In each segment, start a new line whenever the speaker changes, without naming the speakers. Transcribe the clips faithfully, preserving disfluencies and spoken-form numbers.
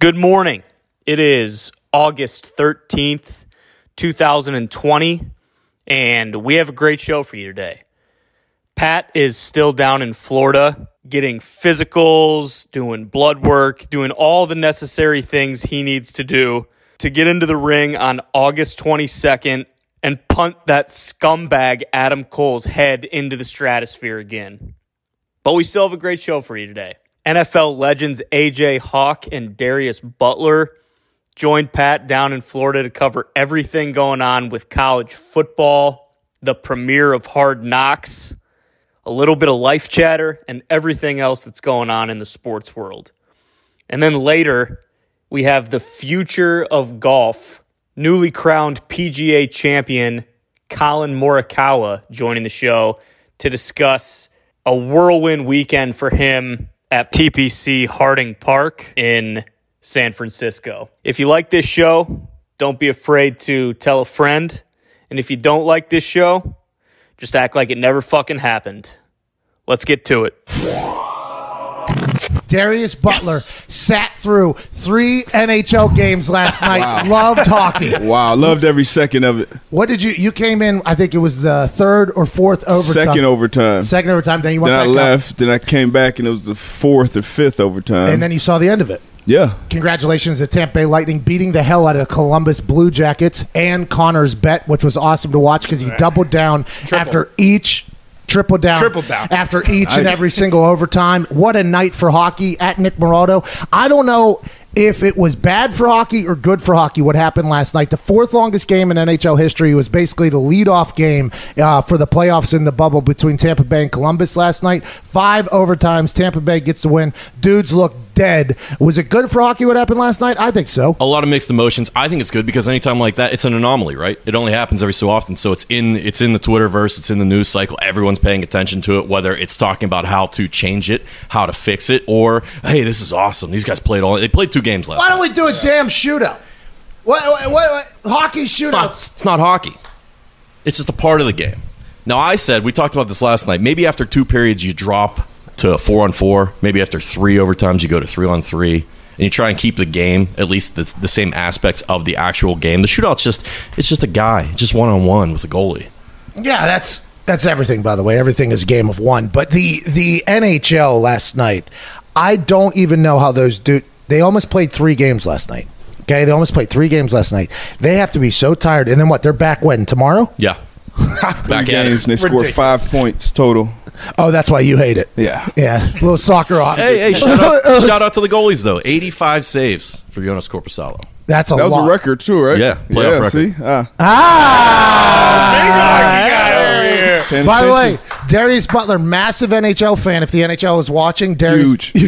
Good morning. It is August thirteenth, two thousand twenty, and we have a great show for you today. Pat is still down in Florida getting physicals, doing blood work, doing all the necessary things he needs to do to get into the ring on August twenty-second and punt that scumbag Adam Cole's head into the stratosphere again. But we still have a great show for you today. N F L legends A J Hawk and Darius Butler joined Pat down in Florida to cover everything going on with college football, the premiere of Hard Knocks, a little bit of life chatter, and everything else that's going on in the sports world. And then later, we have the future of golf, newly crowned P G A champion Colin Morikawa joining the show to discuss a whirlwind weekend for him at T P C Harding Park in San Francisco. If you like this show, don't be afraid to tell a friend. And if you don't like this show, just act like it never fucking happened. Let's get to it.
Darius Butler
yes.
sat through three N H L games last night.
Wow.
Loved hockey.
Wow, loved every second of it.
What did you? You came in. I think it was the third or fourth overtime.
Second overtime.
Second overtime. Then you went
then
back
I left.
up.
Then I came back, and it was the fourth or fifth overtime.
And then you saw the end of it.
Yeah.
Congratulations to Tampa Bay Lightning beating the hell out of the Columbus Blue Jackets and Connor's bet, which was awesome to watch because he doubled down
Triple.
after each. Triple down,
Triple down
after each
Nice.
and every single overtime. What a night for hockey at Nick Morado. I don't know if it was bad for hockey or good for hockey what happened last night. The fourth longest game in N H L history was basically the leadoff game uh, for the playoffs in the bubble between Tampa Bay and Columbus last night. Five overtimes. Tampa Bay gets the win. Dudes look dead. Was it good for hockey what happened last night? I think so.
A lot of mixed emotions. I think it's good because anytime like that, it's an anomaly, right? It only happens every so often. So it's in it's in the Twitterverse, it's in the news cycle. Everyone's paying attention to it, whether it's talking about how to change it, how to fix it, or, hey, this is awesome. These guys played all. They played two games last
Why don't
night.
we do a damn shootout? What, what, what, what hockey
It's not,
shootouts?
it's not hockey. It's just a part of the game. Now, I said, we talked about this last night, maybe after two periods you drop to four on four. Maybe after three overtimes you go to three on three. And you try and keep the game, at least the, the same aspects of the actual game. The shootout's just, it's just a guy. It's just one-on-one with a goalie.
Yeah, that's that's everything, by the way. Everything is a game of one. But the, the N H L last night, I don't even know how those do. They almost played three games last night. Okay, they almost played three games last night. They have to be so tired. And then what? They're back when? Tomorrow?
Yeah. Back
Three
at
games,
it.
and they scored
Ridiculous.
five points total.
Oh, that's why you hate it.
Yeah.
Yeah, a little soccer on.
Hey, hey, shout out, shout out to the goalies, though. eighty-five saves for Jonas Corposalo.
That's a
That was
lot.
a record, too, right?
Yeah, playoff
yeah,
record.
see? Ah.
Ah!
Paying
By the
attention.
way, Darius Butler, massive N H L fan. If the N H L is watching, Darius.
Huge.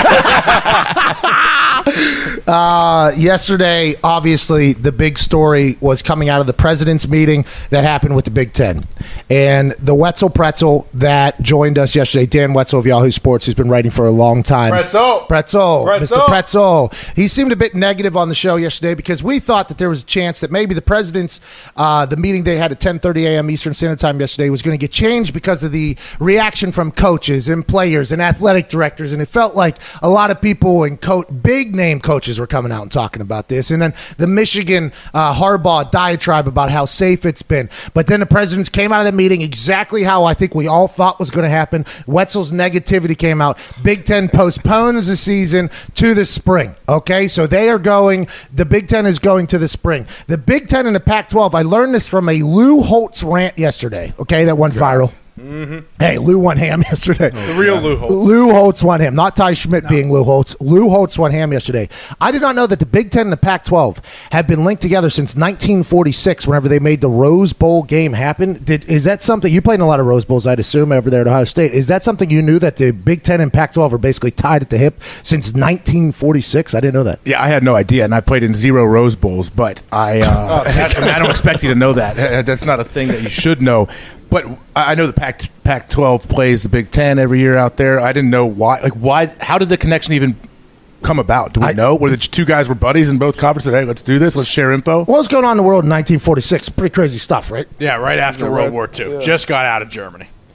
Uh, yesterday, obviously, the big story was coming out of the president's meeting that happened with the Big Ten. And the Wetzel Pretzel that joined us yesterday, Dan Wetzel of Yahoo Sports, who's been writing for a long time.
Pretzel.
Pretzel.
Pretzel.
Mister Pretzel. He seemed a bit negative on the show yesterday because we thought that there was a chance that maybe the president's, uh, the meeting they had at ten thirty a.m. Eastern Standard Time yesterday was going to get changed because of the reaction from coaches and players and athletic directors. And it felt like a lot of people and co- big name coaches were coming out and talking about this. And then the Michigan uh, Harbaugh diatribe about how safe it's been. But then the presidents came out of the meeting exactly how I think we all thought was going to happen. Wetzel's negativity came out. Big Ten postpones the season to the spring. Okay, so they are going, the Big Ten is going to the spring. The Big Ten and the Pac twelve, I learned this from a Lou Holtz rant yesterday, okay, that went viral. Mm-hmm. Hey, Lou won ham yesterday.
The real Lou Holtz.
Lou Holtz won ham, not Ty Schmidt being Lou Holtz. Lou Holtz won ham yesterday. I did not know that the Big Ten and the Pac twelve have been linked together since nineteen forty-six, whenever they made the Rose Bowl game happen. Did, is that something, you played in a lot of Rose Bowls, I'd assume, over there at Ohio State. Is that something you knew, that the Big Ten and Pac twelve are basically tied at the hip since nineteen forty-six? I didn't know that.
Yeah, I had no idea, and I played in zero Rose Bowls, but I, uh, I, mean, I don't expect you to know that. That's not a thing that you should know. But I know the Pac Pac twelve plays the Big Ten every year out there. I didn't know why. Like, why? How did the connection even come about? Do we
I-
know? Were the two guys were buddies in both conferences? Hey, let's do this. Let's share info.
What was going on in the world in nineteen forty-six? Pretty crazy stuff, right?
Yeah, right after
Yeah,
World
right.
War Two.
Yeah.
Just got out of Germany.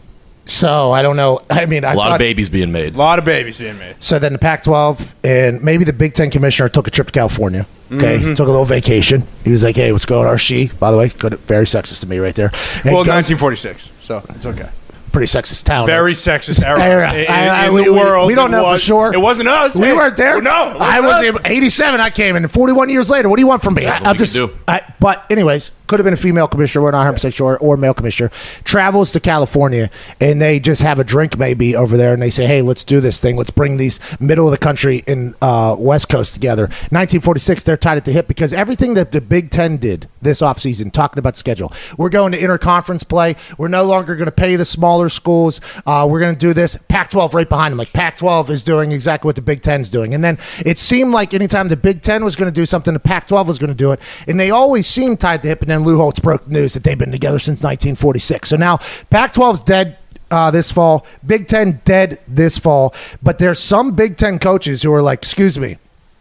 So I don't know. I mean, I
A lot
thought,
of babies being made.
A lot of babies being made.
So then the Pac twelve and maybe the Big Ten commissioner took a trip to California. Okay,
Mm-hmm.
took a little vacation. He was like, "Hey, what's going on?" Or she, by the way, good, very sexist to me right there. And
Well,
goes-
nineteen forty-six, so it's okay.
pretty sexist town.
Very sexist era
Era.
in, in,
I- I-
in
we-
the
we-
world.
we don't
It
know for
was-
sure.
It wasn't us.
We
Hey,
weren't there.
No, it
I
wasn't
was
us.
in eighty-seven. I came in forty-one years later. What do you want from me? I,
what
I'm
we
just.
could do.
I, but anyways, could have been a female commissioner. We're not one hundred percent sure, or male commissioner. Travels to California and they just have a drink maybe over there, and they say, "Hey, let's do this thing. Let's bring these middle of the country and uh, West Coast together." nineteen forty-six. They're tied at the hip because everything that the Big Ten did this offseason, talking about the schedule, we're going to interconference play. We're no longer going to pay the smaller schools. Uh, we're going to do this. Pac twelve right behind them. Like Pac twelve is doing exactly what the Big Ten's doing. And then it seemed like anytime the Big Ten was going to do something, the Pac twelve was going to do it. And they always seemed tied to hip. And then Lou Holtz broke the news that they've been together since nineteen forty-six. So now Pac twelve's dead. Uh, this fall, Big Ten dead this fall. But there's some Big Ten coaches who are like, excuse me,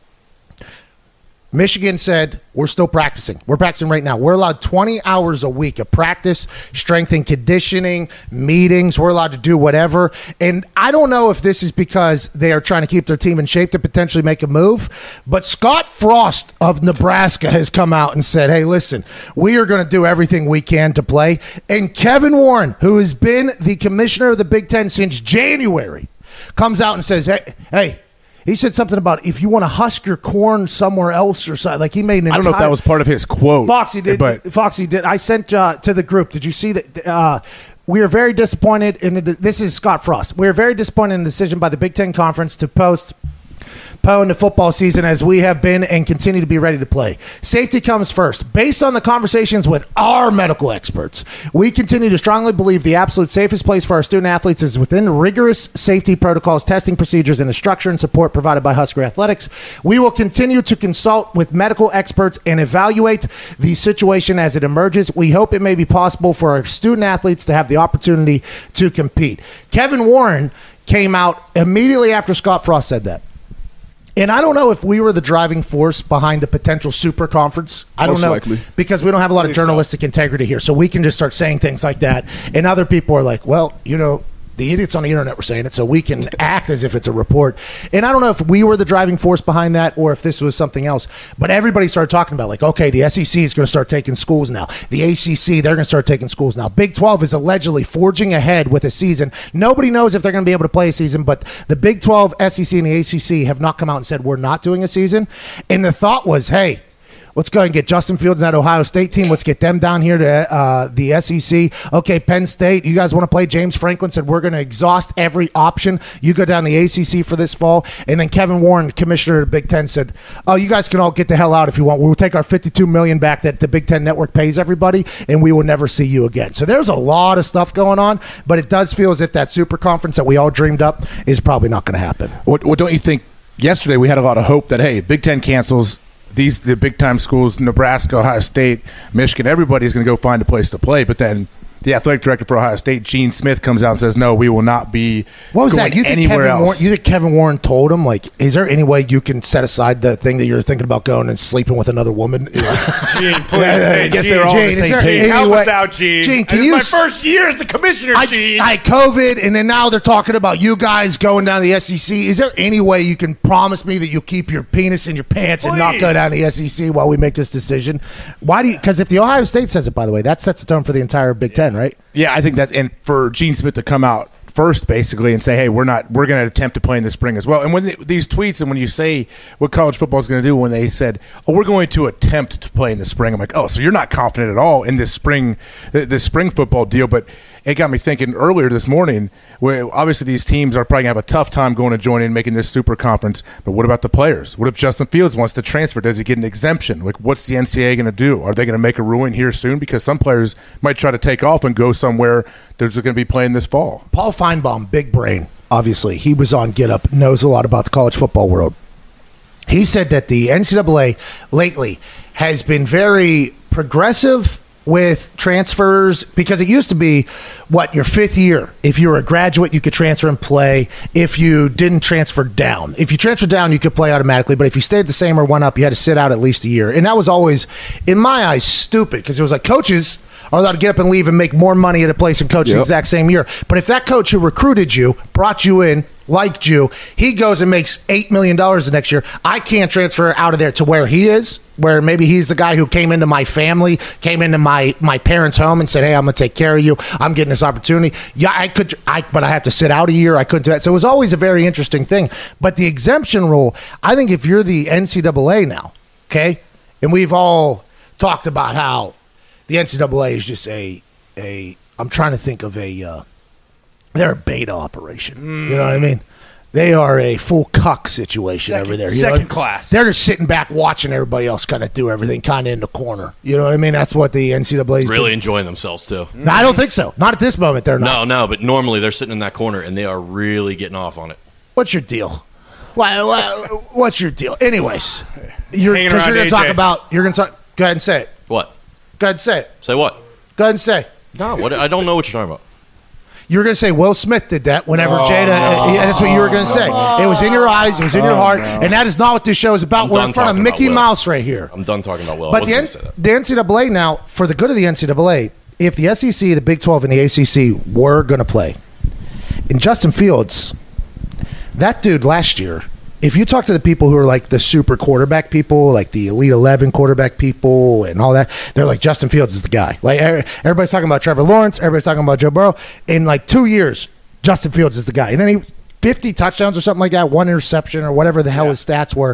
Michigan said, we're still practicing. We're practicing right now. We're allowed twenty hours a week of practice, strength and conditioning, meetings. We're allowed to do whatever. And I don't know if this is because they are trying to keep their team in shape to potentially make a move, but Scott Frost of Nebraska has come out and said, hey, listen, we are going to do everything we can to play. And Kevin Warren, who has been the commissioner of the Big Ten since January, comes out and says, hey, hey, he said something about if you want to husk your corn somewhere else or something. Like he made an
I don't know if that was part of his quote.
Foxy did.
But
Foxy did. I sent uh, to the group. Did you see that? Uh, we are very disappointed in the, this is Scott Frost. We are very disappointed in the decision by the Big Ten Conference to post Poe in the football season as we have been and continue to be ready to play. Safety comes first. Based on the conversations with our medical experts, we continue to strongly believe the absolute safest place for our student athletes is within rigorous safety protocols, testing procedures, and the structure and support provided by Husker Athletics. We will continue to consult with medical experts and evaluate the situation as it emerges. We hope it may be possible for our student athletes to have the opportunity to compete. Kevin Warren came out immediately after Scott Frost said that. And I don't know if we were the driving force behind the potential super conference. I don't
Most
know.
likely.
Because we don't have a lot of
think so.
journalistic integrity here. So we can just start saying things like that. And other people are like, well, you know, the idiots on the internet were saying it, so we can act as if it's a report. And I don't know if we were the driving force behind that or if this was something else. But everybody started talking about, like, okay, the S E C is going to start taking schools now. The A C C, they're going to start taking schools now. Big twelve is allegedly forging ahead with a season. Nobody knows if they're going to be able to play a season, but the Big twelve, S E C, and the A C C have not come out and said we're not doing a season. And the thought was, hey, let's go ahead and get Justin Fields and that Ohio State team. Let's get them down here to uh, the S E C. Okay, Penn State, you guys want to play? James Franklin said we're going to exhaust every option. You go down the A C C for this fall. And then Kevin Warren, commissioner of the Big Ten, said, oh, you guys can all get the hell out if you want. We'll take our fifty-two million dollars back that the Big Ten Network pays everybody, and we will never see you again. So there's a lot of stuff going on, but it does feel as if that super conference that we all dreamed up is probably not going to happen.
what, what don't you think? Yesterday we had a lot of hope that, hey, Big Ten cancels. These the big time schools, Nebraska, Ohio State, Michigan, everybody's going to go find a place to play. But then the athletic director for Ohio State, Gene Smith, comes out and says, "No, we will not be
What was
going
that? You think
anywhere
Kevin
else."
Warren, you think Kevin Warren told him, like, is there any way you can set aside the thing that you're thinking about going and sleeping with another woman?
Gene, please.
Yeah,
Hey,
I guess
Gene,
they're all on the
Gene,
same
Gene,
page.
help
Anyway-
us out, Gene.
Gene, can
This is
you
my
s-
first year as the commissioner,
I,
Gene.
I had COVID, and then now they're talking about you guys going down to the S E C. Is there any way you can promise me that you'll keep your penis in your pants and not
Please.
go down to the S E C while we make this decision? Why do you? Because if the Ohio State says it, by the way, that sets the tone for the entire Big Ten, right?
Yeah, I think that's and for Gene Smith to come out first, basically, and say, "Hey, we're not. We're going to attempt to play in the spring as well." And when the, these tweets and when you say what college football is going to do, when they said, "Oh, we're going to attempt to play in the spring," I'm like, "Oh, so you're not confident at all in this spring, this spring football deal?" But it got me thinking earlier this morning. Where obviously these teams are probably going to have a tough time going to join in making this super conference. But what about the players? What if Justin Fields wants to transfer? Does he get an exemption? Like, what's the N C double A going to do? Are they going to make a ruling here soon? Because some players might try to take off and go somewhere they're going to be playing this fall.
Paul Feinbaum, big brain, obviously. He was on Get Up, knows a lot about the college football world. He said that the N C double A lately has been very progressive with transfers? Because it used to be, what, your fifth year. If you were a graduate, you could transfer and play. If you didn't transfer down. If you transferred down, you could play automatically. But if you stayed the same or went up, you had to sit out at least a year. And that was always, in my eyes, stupid. Because it was like coaches are allowed to get up and leave and make more money at a place and coach
Yep.
the exact same year. But if that coach who recruited you, brought you in, liked you, he goes and makes eight million dollars the next year, I can't transfer out of there to where he is, where maybe he's the guy who came into my family, came into my, my parents' home and said, hey, I'm going to take care of you. I'm getting this opportunity. Yeah, I could, I, but I have to sit out a year. I couldn't do that. So it was always a very interesting thing. But the exemption rule, I think if you're the N C double A now, okay, and we've all talked about how the N C double A is just a, a I'm trying to think of a, uh, they're a beta operation. Mm. You know what I mean? They are a full cuck situation
Second-
over there. You
second
know?
class.
They're just sitting back watching everybody else kind of do everything kind of in the corner. You know what I mean? That's what the N C double A is
Really
doing.
enjoying themselves too.
No, I don't think so. Not at this moment. They're not.
No, no, but normally they're sitting in that corner and they are really getting off on it.
What's your deal? Why, why, what's your deal? Anyways, you're,
Hanging
'cause
around
you're going
A
to talk
J.
about, you're going to talk, go ahead and say it.
What?
Go ahead and say it.
Say what?
Go ahead and say it.
No, what? I don't know what you're talking about.
You were going to say Will Smith did that whenever Jada. Uh, yeah, that's what you were going to say. It was in your eyes. It was in your heart. And that is not what this show is about.
I'm
We're
done
in front of
talking about
Mickey
Will.
Mouse right here.
I'm done talking about Will. I
But
was
the,
going
N-
to say that.
the N C double A now, for the good of the N C double A, if the S E C, the Big twelve, and the A C C were going to play, in Justin Fields, that dude last year, if you talk to the people who are like the super quarterback people, like the Elite eleven quarterback people and all that, they're like, Justin Fields is the guy. Like er- everybody's talking about Trevor Lawrence, everybody's talking about Joe Burrow. In like two years, Justin Fields is the guy. And then he fifty touchdowns or something like that, one interception or whatever the hell his stats were.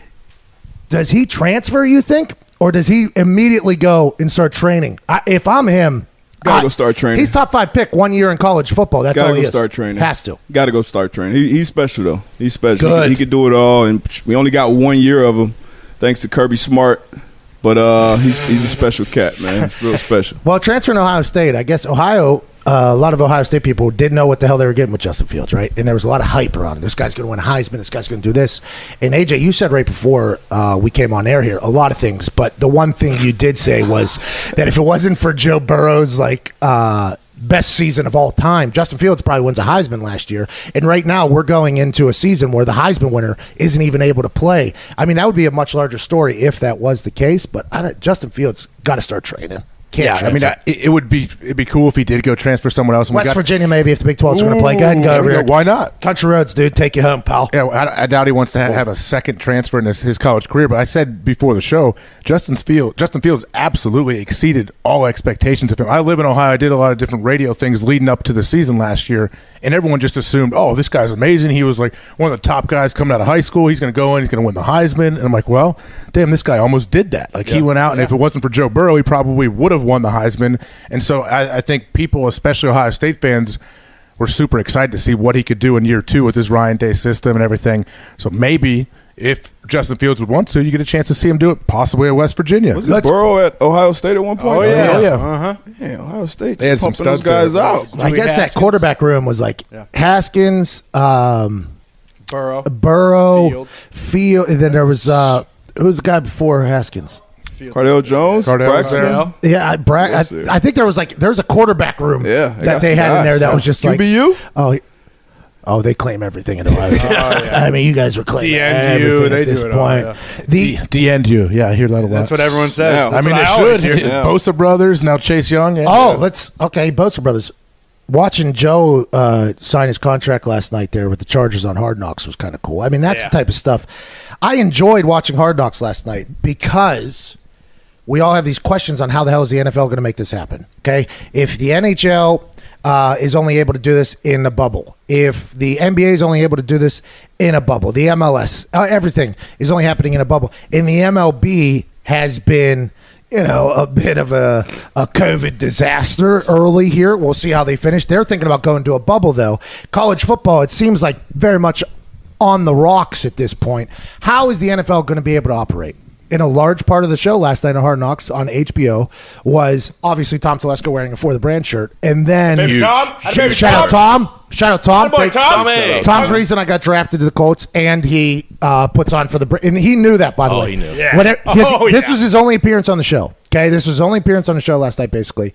Does he transfer, you think? Or does he immediately go and start training? I, if I'm him,
Gotta
I-
go start training.
He's top five pick one year in college football. That's
Gotta
all he
go
is.
start training.
Has to.
Got to go start training. He, he's special though. He's special.
Good.
He, he could do it all, and we only got one year of him, thanks to Kirby Smart. But uh, he's, he's a special cat, man. He's real special.
Well, transferring to Ohio State, I guess Ohio, uh, a lot of Ohio State people didn't know what the hell they were getting with Justin Fields, right? And there was a lot of hype around it. This guy's going to win Heisman. This guy's going to do this. And, A J, you said right before uh, we came on air here a lot of things, but the one thing you did say was that if it wasn't for Joe Burrow's, like, uh, best season of all time, Justin Fields probably wins a Heisman last year. And right now we're going into a season where the Heisman winner isn't even able to play. I mean, that would be a much larger story if that was the case, but I don't, Justin Fields got to start training. Can't
Yeah, I mean,
transfer.
I, it it would be it'd be cool if he did go transfer somewhere else. And we
West
got-
Virginia, maybe, if the Big twelve's going to play. Go ahead and go
There
over
we
here.
go. Why not?
Country roads, dude. Take you home, pal.
Yeah, I, I doubt he wants to ha- have a second transfer in his, his college career. But I said before the show, Justin Fields, Justin Fields absolutely exceeded all expectations of him. I live in Ohio. I did a lot of different radio things leading up to the season last year, and everyone just assumed, oh, this guy's amazing. He was like one of the top guys coming out of high school. He's going to go in. He's going to win the Heisman. And I'm like, well, damn, this guy almost did that. Like he went out, and if it wasn't for Joe Burrow, he probably would have won the Heisman. And so I, I think people, especially Ohio State fans, were super excited to see what he could do in year two with his Ryan Day system and everything. So maybe if Justin Fields would want to, you get a chance to see him do it, possibly at West Virginia.
Was it
Let's-
Burrow at Ohio State at one point?
Oh, yeah.
too?
Oh, yeah.
Uh-huh.
Yeah, Ohio State.
They had
just
some
pumping those
studs
guys
there.
out.
I
Dewey
guess that
Haskins.
quarterback room was like Haskins, um,
Burrow.
Burrow,
Field.
Field, and then there was uh, who was the guy before Haskins?
Cardell Jones,
Cardell was
Braxton.
there.
Yeah, I, Bra-
Yes,
I,
sir.
I think there was like there was a quarterback room
Yeah, they
that
got
they
some
had in
guys.
there that was just like
Q B U?
oh, he- oh, they claim everything in Ohio State. I mean, you guys were claiming
D N U,
everything
they
at this
do it all,
point.
yeah.
The
D and U. Yeah, I hear that a lot.
That's what everyone says.
Yeah.
That's
I mean,
what
they
always
should.
hear.
Yeah.
Bosa brothers, now Chase Young. Yeah.
Oh, let's okay, Bosa brothers. Watching Joe uh, sign his contract last night there with the Chargers on Hard Knocks was kind of cool. I mean, that's
Yeah.
the type of stuff. I enjoyed watching Hard Knocks last night because we all have these questions on how the hell is the N F L going to make this happen. Okay, if the N H L uh, is only able to do this in a bubble, if the N B A is only able to do this in a bubble, the M L S, uh, everything is only happening in a bubble, and the M L B has been, you know, a bit of a, a COVID disaster early here. We'll see how they finish. They're thinking about going to a bubble, though. College football, it seems like very much on the rocks at this point. How is the N F L going to be able to operate? In a large part of the show last night on Hard Knocks on H B O was obviously Tom Telesco wearing a For the Brand shirt. And then
Baby Tom. Atta baby
shout out Tom. Shout out Tom.
Atta boy, Tom.
Tommy.
Tom's reason I got drafted to the Colts, and he uh, puts on for the Bra- and he knew that, by the
Oh,
way.
he knew.
Yeah.
Whatever, his-
Oh,
this
yeah.
was his only appearance on the show. Okay, this was his only appearance on the show last night, basically.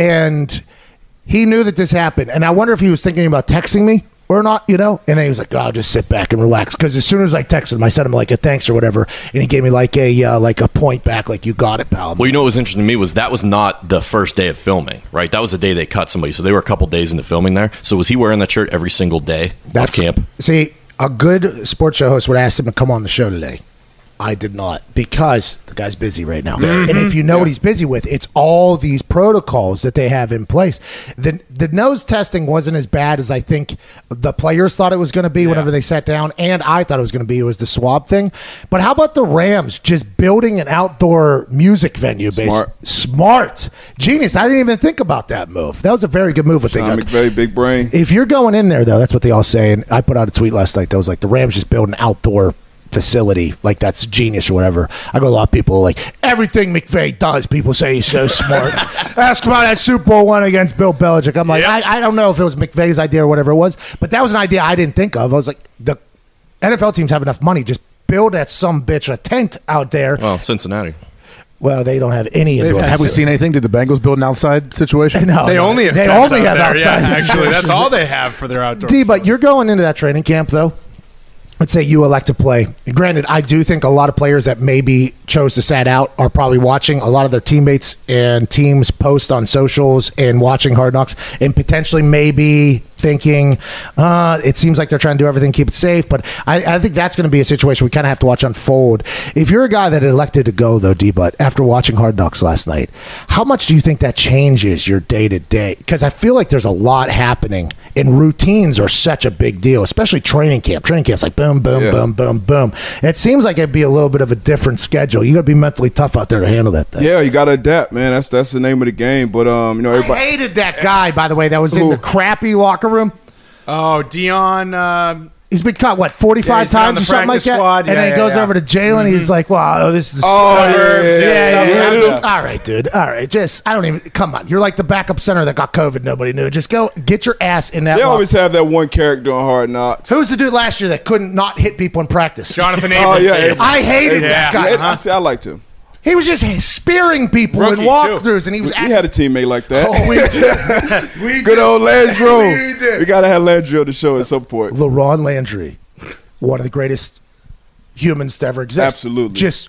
And he knew that this happened. And I wonder if he was thinking about texting me or not, you know? And then he was like, oh, I'll just sit back and relax. Because as soon as I texted him, I sent him like a thanks or whatever. And he gave me like a uh, like a point back, like, you got it, pal.
Well, you know what was interesting to me was that was not the first day of filming, right? That was the day they cut somebody. So they were a couple days into filming there. So was he wearing that shirt every single day
That's,
of camp?
See, a good sports show host would ask him to come on the show today. I did not, because the guy's busy right now. Mm-hmm. And if you know yeah. what he's busy with, it's all these protocols that they have in place. The the nose testing wasn't as bad as I think the players thought it was going to be yeah. whenever they sat down, and I thought it was going to be. It was the swab thing. But how about the Rams just building an outdoor music venue?
Smart.
Based? Smart. Genius. I didn't even think about that move. That was a very good move. What they got.
McVay, big brain.
If you're going in there, though, that's what they all say. And I put out a tweet last night that was like, the Rams just build an outdoor facility, like that's genius or whatever. I go to a lot of people like, everything McVay does, people say he's so smart. Ask about that Super Bowl one against Bill Belichick. I'm like, yep. I, I don't know if it was McVay's idea or whatever it was, but that was an idea I didn't think of. I was like, the N F L teams have enough money, just build that some bitch a tent out there.
Well, Cincinnati.
Well, they don't have any.
Have, have we seen anything? Did the Bengals build an outside situation?
No,
they
no.
only have
they
tents
only
out
have
there.
outside.
Yeah, actually, that's all they have for their outdoor.
D, but you're going into that training camp though. Let's say you elect to play. Granted, I do think a lot of players that maybe chose to sat out are probably watching a lot of their teammates and teams post on socials and watching Hard Knocks and potentially maybe thinking, uh, it seems like they're trying to do everything, keep it safe. But I, I think that's going to be a situation we kind of have to watch unfold. If you're a guy that elected to go, though, D-Butt, after watching Hard Knocks last night, how much do you think that changes your day-to-day? Because I feel like there's a lot happening, and routines are such a big deal, especially training camp. Training camp's like boom, boom, yeah. boom, boom, boom. It seems like it'd be a little bit of a different schedule. You got to be mentally tough out there to handle that thing.
Yeah, you got to adapt, man. That's that's the name of the game. But um, you know, everybody
I hated that guy, by the way, that was in
Ooh.
the crappy locker room.
Oh, Dion. Uh,
he's been cut, what, forty-five
yeah,
times or something like that?
Squad.
And
yeah,
then he
yeah,
goes
yeah.
over to jail, and mm-hmm. he's like, wow, this is...
Oh, yeah, yeah,
yeah, yeah, yeah,
yeah.
yeah. All right, dude. All right. Just, I don't even... Come on. You're like the backup center that got COVID. Nobody knew. Just go get your ass in that
They
locker.
always have that one character on Hard Knocks.
Who's the dude last year that couldn't not hit people in practice?
Jonathan
Oh,
Abrams.
yeah, Abrams.
I hated
Yeah.
that guy.
Yeah, I, see, I liked him.
He was just spearing people
Rookie,
in walkthroughs, and he was...
We, we had a teammate like that.
Oh, we did. we
Good
did.
old Landry.
We did.
We got to have Landry on the show at some point.
LaRon Landry, one of the greatest humans to ever exist.
Absolutely.
Just,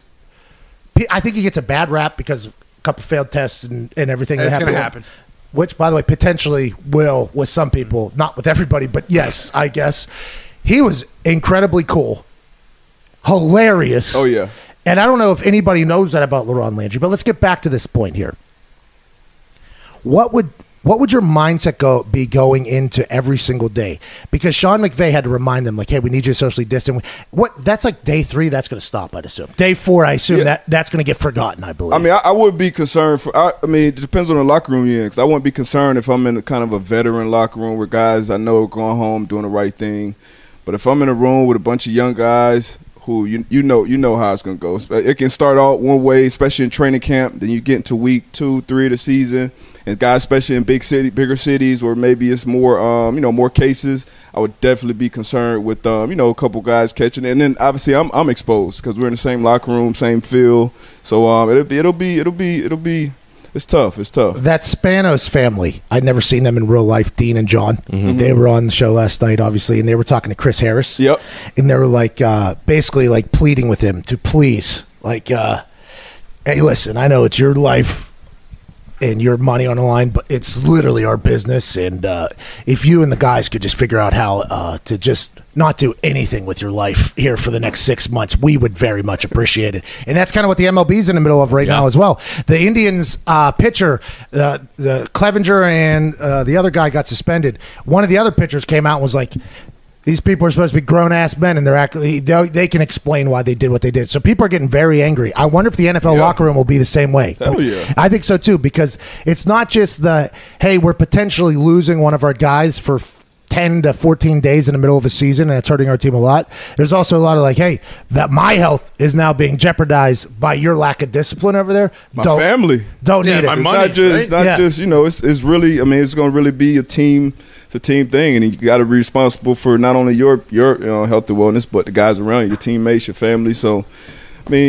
I think he gets a bad rap because of a couple failed tests and, and everything.
It's
that
going to
happened.
happen.
Which, by the way, potentially will with some people, not with everybody, but yes, I guess. He was incredibly cool, hilarious.
Oh, yeah.
And I don't know if anybody knows that about LaRon Landry, but let's get back to this point here. What would what would your mindset go be going into every single day? Because Sean McVay had to remind them, like, hey, we need you to socially distant. What that's like day three, that's going to stop, I'd assume. Day four, I assume
Yeah.
that that's going to get forgotten, I believe.
I mean, I, I would be concerned for. I, I mean, it depends on the locker room you're in. Because I wouldn't be concerned if I'm in a kind of a veteran locker room where guys I know are going home doing the right thing. But if I'm in a room with a bunch of young guys who you you know you know how it's gonna go. It can start out one way, especially in training camp. Then you get into week two, three of the season, and guys, especially in big city, bigger cities, where maybe it's more, um, you know, more cases. I would definitely be concerned with, um, you know, a couple guys catching it. And then obviously I'm I'm exposed because we're in the same locker room, same field. So um, it'll be it'll be it'll be it'll be. It's tough. It's tough.
That Spanos family, I'd never seen them in real life, Dean and John. Mm-hmm. They were on the show last night, obviously, and they were talking to Chris Harris.
Yep.
And they were like, uh, basically, like pleading with him to please, like, uh, hey, listen, I know it's your life and your money on the line, but it's literally our business. And uh, if you and the guys could just figure out how uh, to just not do anything with your life here for the next six months, we would very much appreciate it. And that's kind of what the M L B's in the middle of right yeah. now as well. The Indians uh, pitcher, uh, the Clevenger and uh, the other guy got suspended. One of the other pitchers came out and was like, these people are supposed to be grown-ass men, and they're actually they, they can explain why they did what they did. So people are getting very angry. I wonder if the N F L
yeah.
locker room will be the same way.
Hell yeah.
I think so, too, because it's not just the, hey, we're potentially losing one of our guys for ten to fourteen days in the middle of a season, and it's hurting our team a lot. There's also a lot of like, hey, that my health is now being jeopardized by your lack of discipline over there.
My
don't,
family.
Don't
Yeah,
need
my
it.
It's
money,
not just,
right?
it's not
Yeah.
just, you know, it's it's really, I mean, it's going to really be a team, it's a team thing, and you got to be responsible for not only your your you know, health and wellness, but the guys around you, your teammates, your family. So, I mean,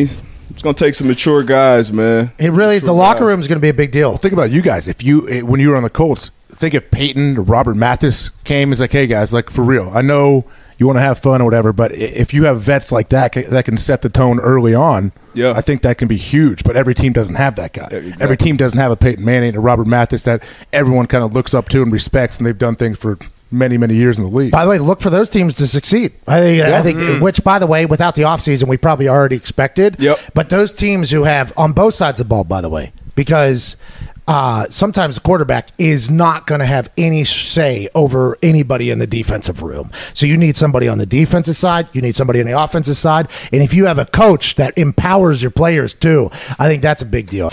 It's gonna take some mature guys, man.
It really, the locker room is going to be a big deal.
Think about you guys. If you eh, when you were on the Colts, think if Peyton or Robert Mathis came, it's like, hey guys, like for real. I know you want to have fun or whatever, but if you have vets like that that can set the tone early on,
yeah.
I think that can be huge. But every team doesn't have that guy.
Yeah, exactly.
Every team doesn't have a Peyton Manning or Robert Mathis that everyone kind of looks up to and respects, and they've done things for many, many years in the league.
By the way, look for those teams to succeed. I think, yeah. I think mm. which, by the way, without the offseason, we probably already expected.
Yep.
But those teams who have, on both sides of the ball, by the way, because uh, sometimes the quarterback is not going to have any say over anybody in the defensive room. So you need somebody on the defensive side. You need somebody on the offensive side. And if you have a coach that empowers your players, too, I think that's a big deal.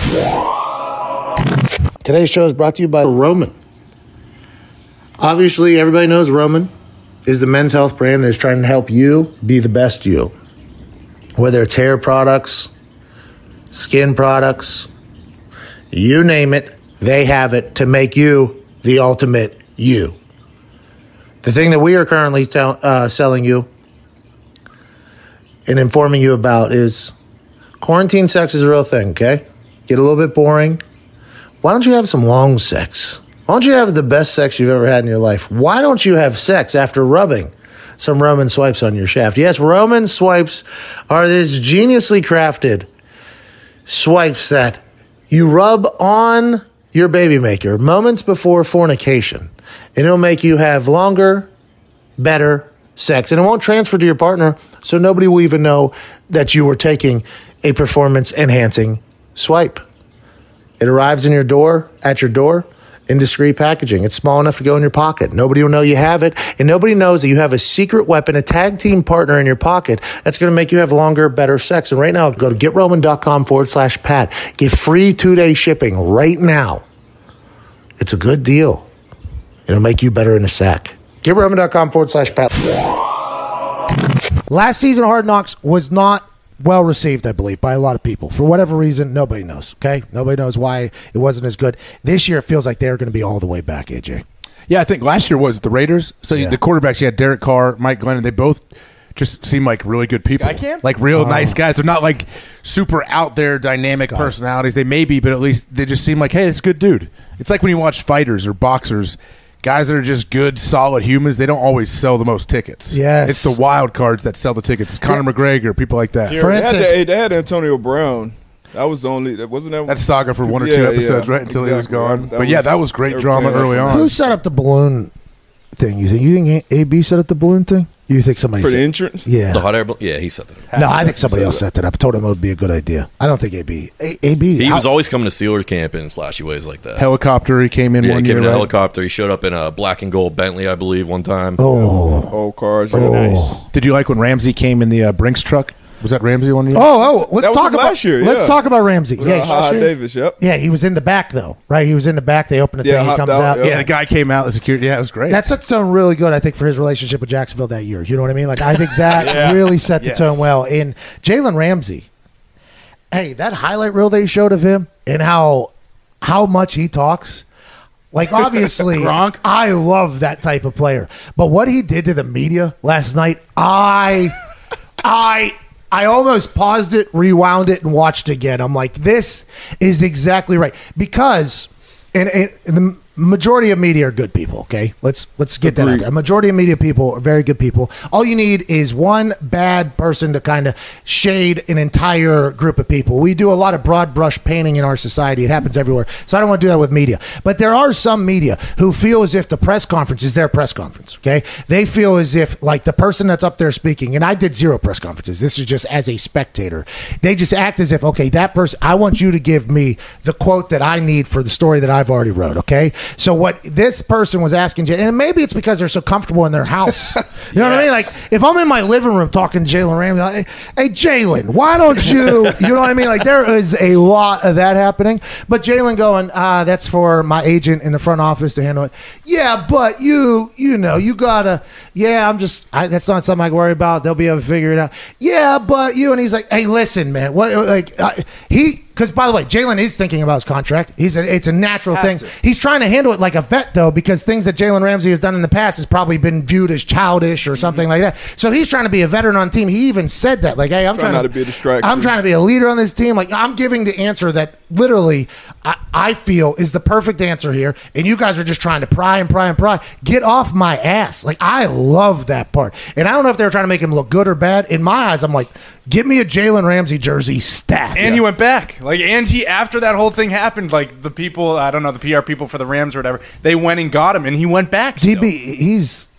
Today's show is brought to you by Roman. Obviously, everybody knows Roman is the men's health brand that's trying to help you be the best you. Whether it's hair products, skin products, you name it, they have it to make you the ultimate you. The thing that we are currently tell, uh, selling you and informing you about is quarantine sex is a real thing, okay? Get a little bit boring. Why don't you have some long sex? Why don't you have the best sex you've ever had in your life? Why don't you have sex after rubbing some Roman swipes on your shaft? Yes, Roman swipes are this geniusly crafted swipes that you rub on your baby maker moments before fornication. And it'll make you have longer, better sex. And it won't transfer to your partner, so nobody will even know that you were taking a performance-enhancing swipe. It arrives in your door, at your door, in discreet packaging. It's small enough to go in your pocket. Nobody will know you have it, and nobody knows that you have a secret weapon, a tag team partner in your pocket that's going to make you have longer, better sex. And right now, go to GetRoman.com forward slash Pat. Get free two-day shipping right now. It's a good deal. It'll make you better in a sack. GetRoman.com forward slash Pat.
Last season, Hard Knocks was not well received, I believe, by a lot of people. For whatever reason, nobody knows, okay? Nobody knows why it wasn't as good. This year, it feels like they're going to be all the way back, A J.
Yeah, I think last year was the Raiders. So
Yeah.
the quarterbacks, you had Derek Carr, Mike Glennon. They both just seem like really good people.
Skycam?
Like real
Oh.
nice guys. They're not like super out there dynamic personalities. They may be, but at least they just seem like, hey, it's a good dude. It's like when you watch fighters or boxers, guys that are just good, solid humans, they don't always sell the most tickets.
Yes.
It's the wild cards that sell the tickets. Conor McGregor, people like that.
For
They had,
instance-
they, they had Antonio Brown. That was the only. That wasn't that.
That's saga for one or
Yeah,
two episodes,
yeah,
right? Until he was
exactly.
gone.
That
but yeah,
was-
that was great
they were
drama
playing
early
up.
on.
Who set up the balloon thing? You think you think A B set up the balloon thing? You think somebody
for
set
the entrance.
Yeah.
The hot air balloon? Yeah, he said that.
No, I think somebody else set that up. Told him it would be a good idea. I don't think A B. A- AB.
He
how-
was always coming to Steelers camp in flashy ways like that.
Helicopter, he came in
yeah,
one
he came
year.
in a
right?
helicopter. He showed up in a black and gold Bentley, I believe, one time.
Oh.
Old cars. Yeah.
Oh.
Did you like when Ramsey came in the uh, Brinks truck? Was that Ramsey one year?
Oh, oh, let's
That was
talk
from
about
last year,
Let's
yeah.
talk about Ramsey.
Yeah,
Yeah,
Ha
he-
Davis. Yep.
yeah, he was in the back though, right? He was in the back. They opened the
Yeah,
thing. He
hopped
comes
out,
out.
yeah.
Yeah, the guy came out. The security. Yeah, it was great.
That set the tone really good, I think, for his relationship with Jacksonville that year. You know what I mean? Like, I think that
Yeah.
really set the
Yes.
tone well. And Jalen Ramsey, hey, that highlight reel they showed of him and how how much he talks. Like, obviously,
Gronk?
I love that type of player. But what he did to the media last night, I, I, I almost paused it, rewound it, and watched again. I'm like, this is exactly right. Because, and, and the majority of media are good people, okay? Let's let's get that out there. A majority of media people are very good people. All you need is one bad person to kind of shade an entire group of people. We do a lot of broad brush painting in our society. It happens everywhere. So I don't want to do that with media. But there are some media who feel as if the press conference is their press conference, okay? They feel as if, like, the person that's up there speaking, and I did zero press conferences. This is just as a spectator. They just act as if, okay, that person, I want you to give me the quote that I need for the story that I've already wrote, okay? So what this person was asking, Jay, and maybe it's because they're so comfortable in their house. You know what I mean? Like, if I'm in my living room talking to Jalen Ramsey, like, hey, Jalen, why don't you, you know what I mean? Like, there is a lot of that happening. But Jalen going, ah, that's for my agent in the front office to handle it. Yeah, but you, you know, you gotta, yeah, I'm just, I, that's not something I can worry about. They'll be able to figure it out. Yeah, but you, and he's like, hey, listen, man, what, like, uh, he, Because, by the way, Jalen is thinking about his contract. He's a, it's a natural
Has
thing.
to.
He's trying to handle it like a vet, though, because things that Jalen Ramsey has done in the past has probably been viewed as childish or something
Mm-hmm.
like that. So he's trying to be a veteran on team. He even said that, like, "Hey, I'm
Try
trying
not to be a distraction.
I'm trying to be a leader on this team. Like, I'm giving the answer that literally I, I feel is the perfect answer here, and you guys are just trying to pry and pry and pry. Get off my ass. Like, I love that part. And I don't know if they were trying to make him look good or bad. In my eyes, I'm like, give me a Jalen Ramsey jersey stat.
And he went back. Like, and he, after that whole thing happened, like, the people, I don't know, the P R people for the Rams or whatever, they went and got him, and he went back.
D B,
still.
he's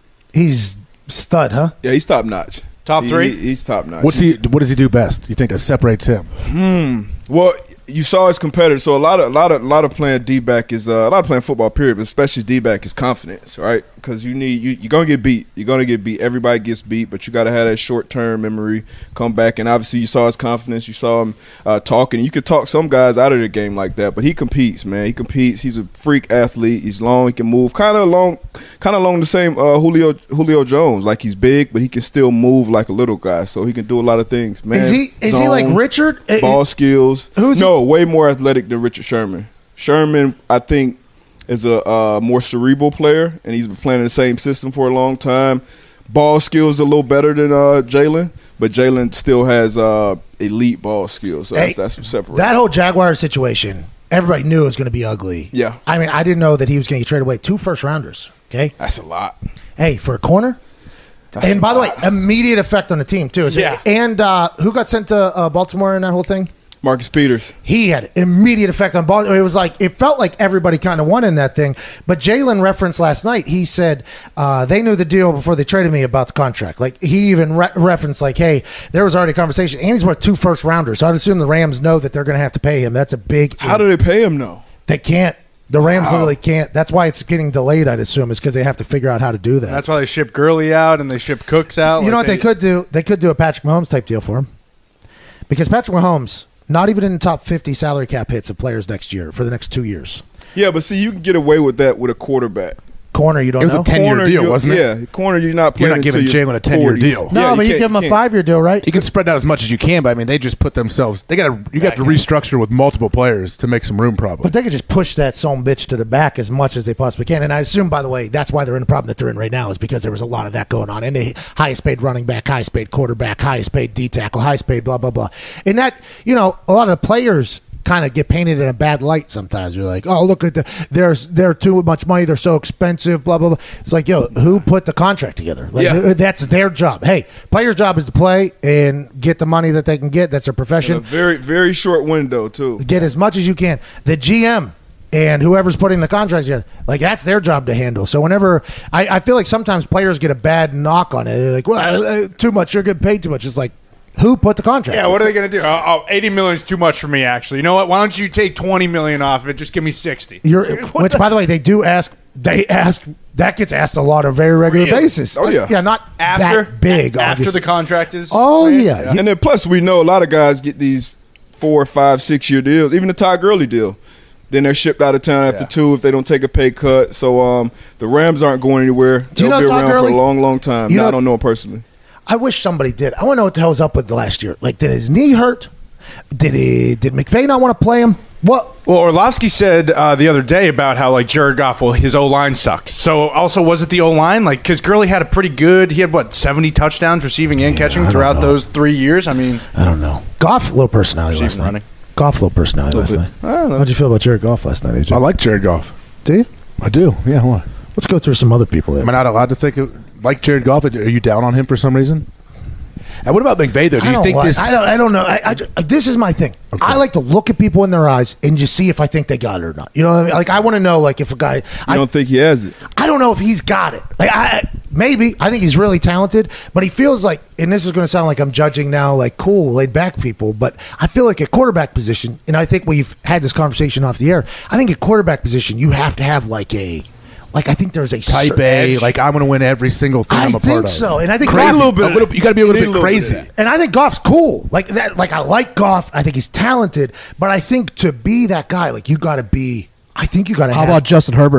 he's stud, huh?
Yeah, he's top notch.
Top
He-
three?
he- he's top notch.
What's he? What does he do best? You think that separates him?
Well, you saw his competitors. So a lot of a lot of a lot of playing D back is uh, a lot of playing football. Period, but especially D back is confidence, right? Because you need you you're gonna get beat. You're gonna get beat. Everybody gets beat, but you got to have that short term memory. Come back, and obviously you saw his confidence. You saw him uh, talking. You could talk some guys out of the game like that, but he competes, man. He competes. He's a freak athlete. He's long. He can move. Kind of along, kind of along the same uh, Julio Julio Jones. Like he's big, but he can still move like a little guy. So he can do a lot of things, man.
Is he is he like
Zone,
Richard? Uh,
Ball skills.
Who's he?
no way more athletic than Richard Sherman. Sherman, I think, is a uh, more cerebral player, and he's been playing in the same system for a long time. Ball skills a little better than uh, Jalen, but Jalen still has uh, elite ball skills. So
Hey,
that's, that's what separates.
That whole Jaguar situation, everybody knew it was going to be ugly.
Yeah.
I mean, I didn't know that he was going to get traded away. Two first rounders. Okay.
That's a lot.
Hey, for a corner.
That's
and
a
by the way,
lot.
immediate effect on the team too. So-
Yeah.
And uh, who got sent to uh, Baltimore in that whole thing?
Marcus Peters.
He had immediate effect on Baltimore. It was like it felt like everybody kind of won in that thing. But Jalen referenced last night. He said uh, they knew the deal before they traded me about the contract. Like he even re- referenced like, hey, there was already a conversation. And he's worth two first rounders. So I'd assume the Rams know that they're going to have to pay him. That's a big.
How do they pay him, though?
They can't. The Rams
Wow.
literally can't. That's why it's getting delayed. I'd assume is because they have to figure out how to do that.
That's why they ship Gurley out and they ship Cooks out.
You
Like
know what they, could do? They could do a Patrick Mahomes type deal for him. Because Patrick Mahomes, not even in the top fifty salary cap hits of players next year for the next two years.
Yeah, but see, you can get away with that with a quarterback.
Corner, you don't
It was
know.
a ten-year
Corner,
deal,
you-
wasn't it?
Yeah, corner, you're not
You're
playing
not giving
until you're
Jalen a ten-year
forties.
deal.
no,
Yeah,
but you,
can't-
give him a
can't.
five-year deal, right?
You can spread out as much as you can, but I mean, they just put themselves. They got to. You got to restructure with multiple players to make some room, probably.
But they could just push that son bitch to the back as much as they possibly can. And I assume, by the way, that's why they're in the problem that they're in right now is because there was a lot of that going on. And the highest paid running back, highest paid quarterback, highest paid D tackle, highest paid blah, blah, blah. And that, you know, a lot of the players kind of get painted in a bad light sometimes. You're like, oh, look at the, there's, they're too much money. They're so expensive, blah, blah, blah. It's like, yo, who put the contract together? Like,
Yeah.
that's their job. Hey, player's job is to play and get the money that they can get. That's their
In a
profession.
very, very short window, too.
Get as much as you can. The G M and whoever's putting the contracts together, like that's their job to handle. So whenever I, I feel like sometimes players get a bad knock on it, they're like, well, uh, too much, you're getting paid too much. It's like, who put the contract?
Yeah, what are they going to do? Oh, oh, eighty million is too much for me, actually. You know what? Why don't you take twenty million off of it? Just give me sixty.
You're, which, by the way, they do ask. They ask that gets asked a lot on a very regular
Really?
basis.
Oh, yeah.
yeah, not
After
that big.
after
obviously.
the contract is.
Oh
ran?
yeah,
And then plus, we know a lot of guys get these four, five, six year deals. Even the Todd Gurley deal. Then they're shipped out of town after
Yeah.
two if they don't take a pay cut. So um, the Rams aren't going anywhere.
Do you
They'll
know
be
Todd
around
Gurley?
for a long, long time.
You
No,
know-
I don't know him personally.
I wish somebody did. I want to know what the hell was up with the last year. Like, did his knee hurt? Did he? Did McVay not want to play him? What?
Well, Orlovsky said uh, the other day about how like Jared Goff, well, his O line sucked. So also was it the O line? Like because Gurley had a pretty good. He had what seventy touchdowns receiving and catching
I don't
throughout
know.
those three years. I mean,
I don't know. Goff, little personality last
receiving
night.
running.
Goff, little personality last night.
I don't know.
How'd you feel about Jared Goff last night, A J?
I like Jared Goff.
Do you?
I do. Yeah. What?
Let's go through some other people there.
Am I not allowed to think of, like Jared Goff? Are you down on him for some reason? And what about McVay though? Do
I
you
don't
think
like-
this?
I don't. I don't know. I, I ju- this is my thing. I like to look at people in their eyes and just see if I think they got it or not. You know what I mean? Like I want to know, like if a guy.
You
I
don't think he has it?
I don't know if he's got it. Like I maybe I think he's really talented, but he feels like, and this is going to sound like I'm judging now, like cool, laid back people, but I feel like at quarterback position, and I think we've had this conversation off the air. I think at quarterback position, you have to have like a, like I think there's a
Type
certain
A,
edge.
like I'm going to win every single thing
I
I'm a
think
part of.
so, and I think
crazy.
Goff-
A little bit. A little, you got to be a
You
little
need
bit
a little bit of
crazy.
that.
And I think Goff's cool. Like that. Like I like Goff. I think he's talented. But I think to be that guy, like you got to be. I think you got to.
How
have,
about Justin Herbert?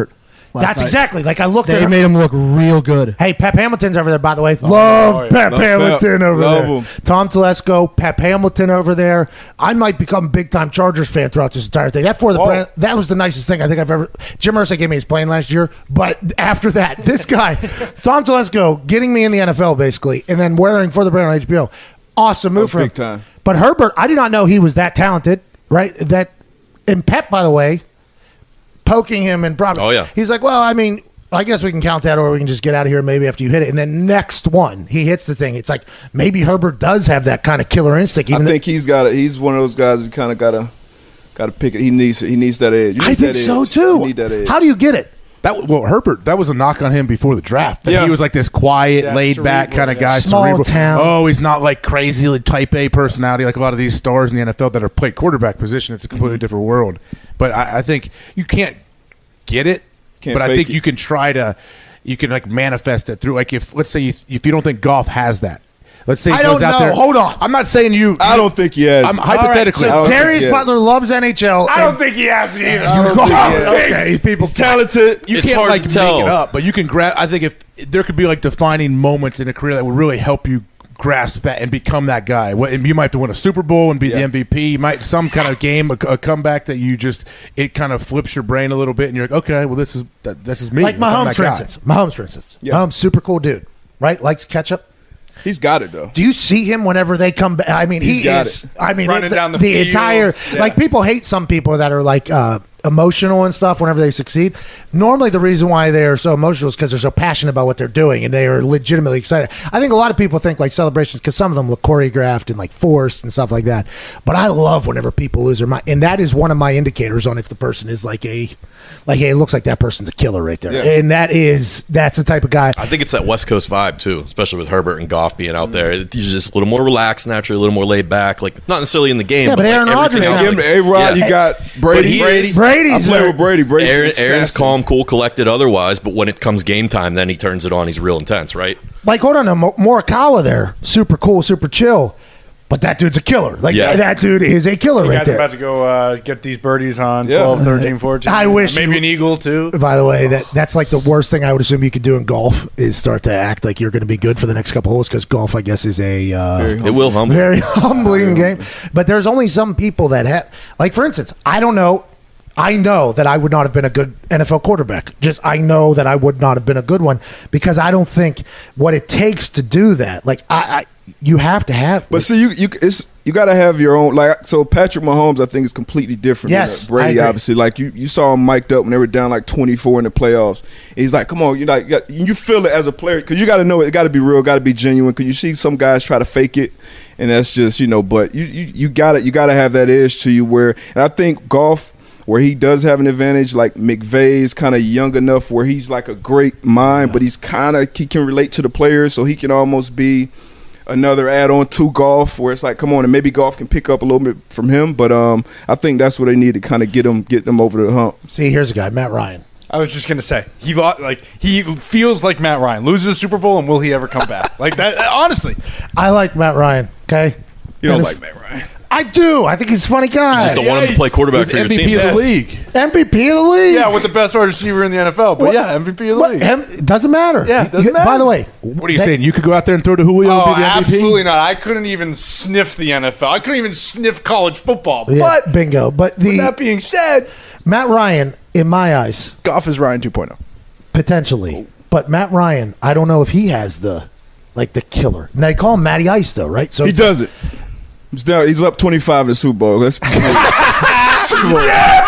That's
last night.
exactly like I looked
They
at her.
made him look real good.
Hey, Pep Hamilton's over there, by the way. Love
yeah.
Pep
Love
Hamilton
Pep.
over
Love
there.
him.
Tom Telesco, Pep Hamilton over there. I might become a big-time Chargers fan throughout this entire thing. That for the
Whoa.
brand, that was the nicest thing I think I've ever. Jim Irsay gave me his plane last year, but after that, this guy, Tom Telesco, getting me in the N F L basically, and then wearing for the brand on H B O. Awesome move
was
for him.
big time.
But Herbert, I did not know he was that talented. Right? That and Pep, by the way, poking him and probably.
Oh, yeah.
He's like, well, I mean. I guess we can count that, or we can just get out of here maybe after you hit it. And then next one, he hits the thing. It's like maybe Herbert does have that kind of killer instinct.
I
Even
think he's got it. He's one of those guys that kind of got to got to pick it. He needs he needs that edge. You
I
need
think
that
so
edge.
too.
You need that edge.
How do you get it?
That well, Herbert. That was a knock on him before the draft. That
Yeah.
He was like this quiet,
Yeah,
laid back
cerebral,
kind of
yeah.
guy.
Small
cerebral.
town.
Oh, he's not like crazy, like type A personality like a lot of these stars in the N F L that are play quarterback position. It's a completely different world. But I, I think you can't get it.
Can't
but I
fake
think
it.
you can try to. You can like manifest it through. Like if let's say you, if you don't think golf has that. Let's say he
I don't
goes out
know.
there.
Hold on.
I'm not saying you.
I don't think he has.
I'm
it.
hypothetically.
All right,
I
so
don't
Darius
think he has
Butler loves N H L.
I don't think he has it either.
I don't think he has it.
Okay, people.
He's talented.
You
It's
can't
hard
like
to tell.
make it up, but you can grab. I think if there could be like defining moments in a career that would really help you grasp that and become that guy. What- You might have to win a Super Bowl and be the
Yeah.
M V P. You might some kind of game, a, a comeback that you just it kind of flips your brain a little bit, and you're like, okay, well this is that, this is me.
Like
I'm
Mahomes,
that
for
guy.
instance. Mahomes, for instance.
Yeah.
Mahomes, super cool dude, right? Likes ketchup.
He's got it though.
Do you see him whenever they come back? I mean,
He's
he
got
is.
it.
I mean,
Running
the,
down the
the
field.
entire
Yeah.
like people hate some people that are like uh, emotional and stuff whenever they succeed. Normally, the reason why they are so emotional is because they're so passionate about what they're doing and they are legitimately excited. I think a lot of people think like celebrations because some of them look choreographed and like forced and stuff like that. But I love whenever people lose their mind, and that is one of my indicators on if the person is like a like hey, it looks like that person's a killer right there,
Yeah.
and that is that's the type of guy.
I think it's that West Coast vibe too, especially with Herbert and Goff being out there. He's just a little more relaxed, naturally, a little more laid back. Like not necessarily in the game,
Yeah, but
like
Aaron
everything
Rodgers-
else,
Give him
like-
the A-Rod.
Yeah.
You got Brady.
But he is-
Brady's
I play
there.
with Brady. Brady's
Aaron, Aaron's
assassin.
calm, cool, collected otherwise, but when it comes game time, then he turns it on. He's real intense, right?
Like, hold on, a Mo- Morikawa there, super cool, super chill, but that dude's a killer. Like
Yeah.
that dude is a killer
You
right
guys
there.
are about to go uh, get these birdies on
Yeah.
twelve, thirteen, fourteen.
I wish
Maybe
you-
an eagle, too.
By the way, that that's like the worst thing I would assume you could do in golf is start to act like you're going to be good for the next couple holes because golf, I guess, is a uh,
Very
It will humble.
very humbling game. But there's only some people that have, like, for instance, I don't know. I know that I would not have been a good N F L quarterback. Just I know that I would not have been a good one because I don't think what it takes to do that. Like I, I you have to have.
But see, you you it's you got to have your own. Like so, Patrick Mahomes, I think is completely different.
Yes,
than Brady.
I agree.
Obviously, like you, you saw him mic'd up when they were down like twenty-four in the playoffs. And he's like, "Come on, you like you, got, you feel it as a player because you got to know it. It got to be real, got to be genuine. Because you see some guys try to fake it, and that's just you know. But you you, you got it. You got to have that edge to you. Where and I think golf. Where he does have an advantage, like McVay's kind of young enough where he's like a great mind, but he's kind of he can relate to the players, so he can almost be another add-on to golf. Where it's like, come on, and maybe golf can pick up a little bit from him. But um, I think that's what they need to kind of get them get them over the hump.
See, here's a guy, Matt Ryan.
I was just gonna say he lo- like he feels like Matt Ryan loses a Super Bowl, and will he ever come back? Like that? Honestly,
I like Matt Ryan. Okay,
You don't
And
like
if-
Matt Ryan?
I do. I think he's a funny guy.
Just don't want him to play quarterback
He's
for your
M V P
team.
of the
Yes.
league.
M V P of the league.
yeah, with the best wide receiver in the N F L. But
What-
yeah, M V P of the
What,
league.
him, it doesn't matter.
Yeah, it doesn't
By
matter.
the way,
What are you
that-
saying? You could go out there and throw to Julio
Oh,
and be the M V P?
absolutely not. I couldn't even sniff the N F L. I couldn't even sniff college football.
Yeah,
But
bingo. But
with
the
that being said,
Matt Ryan, in my eyes,
golf is Ryan two point oh.
potentially. But Matt Ryan, I don't know if he has the like the killer. Now they call him Matty Ice, though, right? So
He
it's-
does it. He's down. He's up twenty-five in the Super Bowl. Let's. Come on.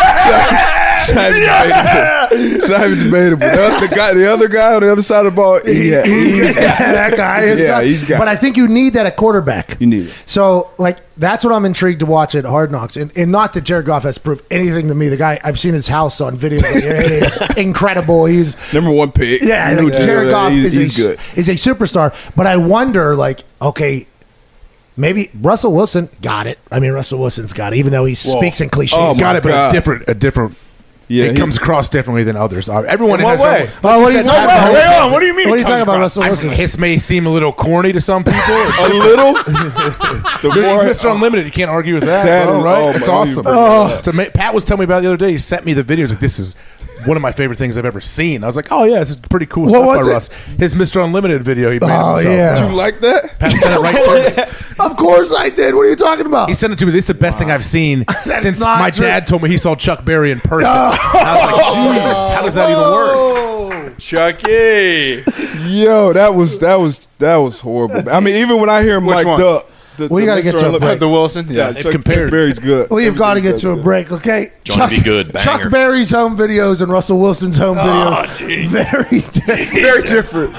It's not even debatable. It's not even debatable. The other, the guy, the other guy on the other side of the ball, he,
He-
he's got it.
that guy is
Yeah,
got-
he's got
But
it.
I think you need that at quarterback.
You need it.
So, like, that's what I'm intrigued to watch at Hard Knocks. And, and not that Jared Goff has proved anything to me. The guy, I've seen his house on video. It is incredible. He's
Number one pick.
Yeah,
You know,
like, Jared
uh,
Goff
he's,
is,
he's
a,
good.
is a superstar. But I wonder, like, okay, maybe Russell Wilson got it. I mean, Russell Wilson's got it, even though he speaks in cliches.
Oh,
He's got
my
it, but
God.
a different, a different.
Yeah,
it
he-
comes across differently than others. Uh, Everyone
In what
has
way?
some-
Oh, what are you
Says
talking
Mahomes
about?
has
Wait on,
it.
what do you mean
What are
it
you talking
comes
about,
across?
Russell
I
Wilson?
mean, his may seem a little corny to some people.
a little. the
He's
more,
Mister Unlimited. You can't argue with that,
That
bro,
is-
right?
oh,
It's
my-
awesome.
oh.
It's ama- Pat was telling me about it the other day. He sent me the videos. Like, this is one of my favorite things I've ever seen. I was like, oh yeah, this is pretty cool
What
stuff
was
by
it?
Russ. His Mister Unlimited video he made
Oh,
himself.
yeah.
You like that?
Pat sent it right to me.
Of course I did. What are you talking about?
He sent it to me. This is the best thing I've seen since
not
my
true.
dad told me he saw Chuck Berry in person. I was like, jeez, how does that even work?
Chucky.
Yo, that was that was that was horrible. I mean, even when I hear him
Which
like
one?
the, the
We
the
gotta get
Mister
to a
Unlimited-
break.
The Wilson?
Yeah,
Yeah.
Chuck,
compared.
Chuck Berry's good.
We've got to
Everything
get to a
does
break, okay?
Johnny be good,
Chuck
banger.
Berry's home videos and Russell Wilson's home
Oh,
video. Very different.
Very different.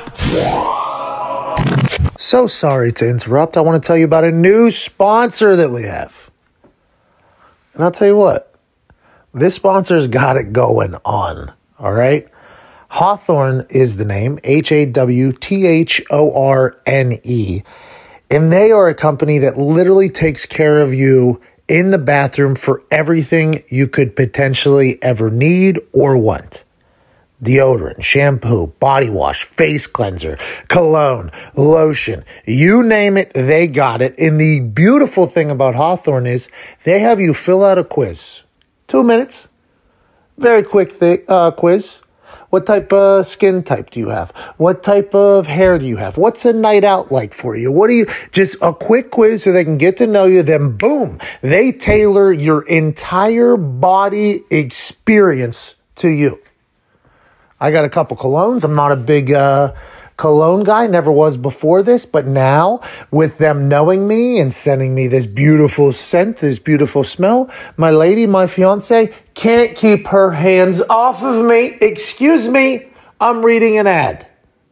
So sorry to interrupt. I want to tell you about a new sponsor that we have. And I'll tell you what, this sponsor's got it going on, all right? Hawthorne is the name, H A W T H O R N E. And they are a company that literally takes care of you in the bathroom for everything you could potentially ever need or want. Deodorant, shampoo, body wash, face cleanser, cologne, lotion, you name it, they got it. And the beautiful thing about Hawthorne is they have you fill out a quiz. Two minutes. Very quick th- uh, quiz. What type of skin type do you have? What type of hair do you have? What's a night out like for you? What do you, just a quick quiz so they can get to know you. Then boom, they tailor your entire body experience to you. I got a couple colognes. I'm not a big uh, cologne guy, never was before this, but now with them knowing me and sending me this beautiful scent, this beautiful smell, my lady, my fiance, can't keep her hands off of me. Excuse me, I'm reading an ad.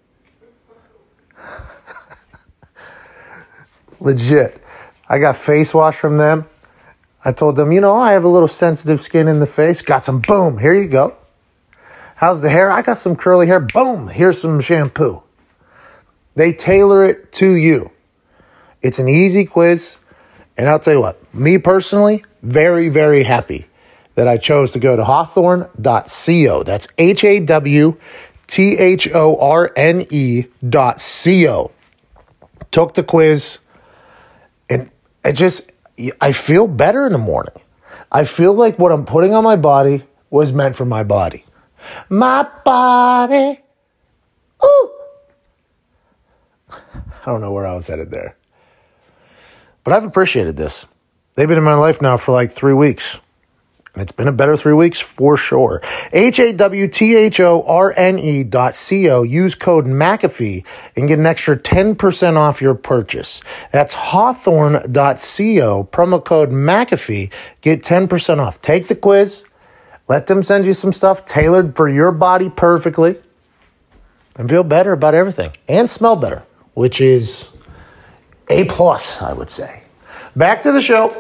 Legit. I got face wash from them. I told them, you know, I have a little sensitive skin in the face. Got some, boom, here you go. How's the hair? I got some curly hair. Boom, here's some shampoo. They tailor it to you. It's an easy quiz. And I'll tell you what, me personally, very, very happy that I chose to go to hawthorne dot co. That's H A W T H O R N E dot C-O. Took the quiz, and it just, I feel better in the morning. I feel like what I'm putting on my body was meant for my body. My body. Ooh. I don't know where I was headed there. But I've appreciated this. They've been in my life now for like three weeks. And it's been a better three weeks for sure. H A W T H O R N E dot C-O. Use code McAfee and get an extra ten percent off your purchase. That's hawthorne dot co. Promo code McAfee. Get ten percent off. Take the quiz. Let them send you some stuff tailored for your body perfectly. And feel better about everything. And smell better, which is A plus, I would say. Back to the show.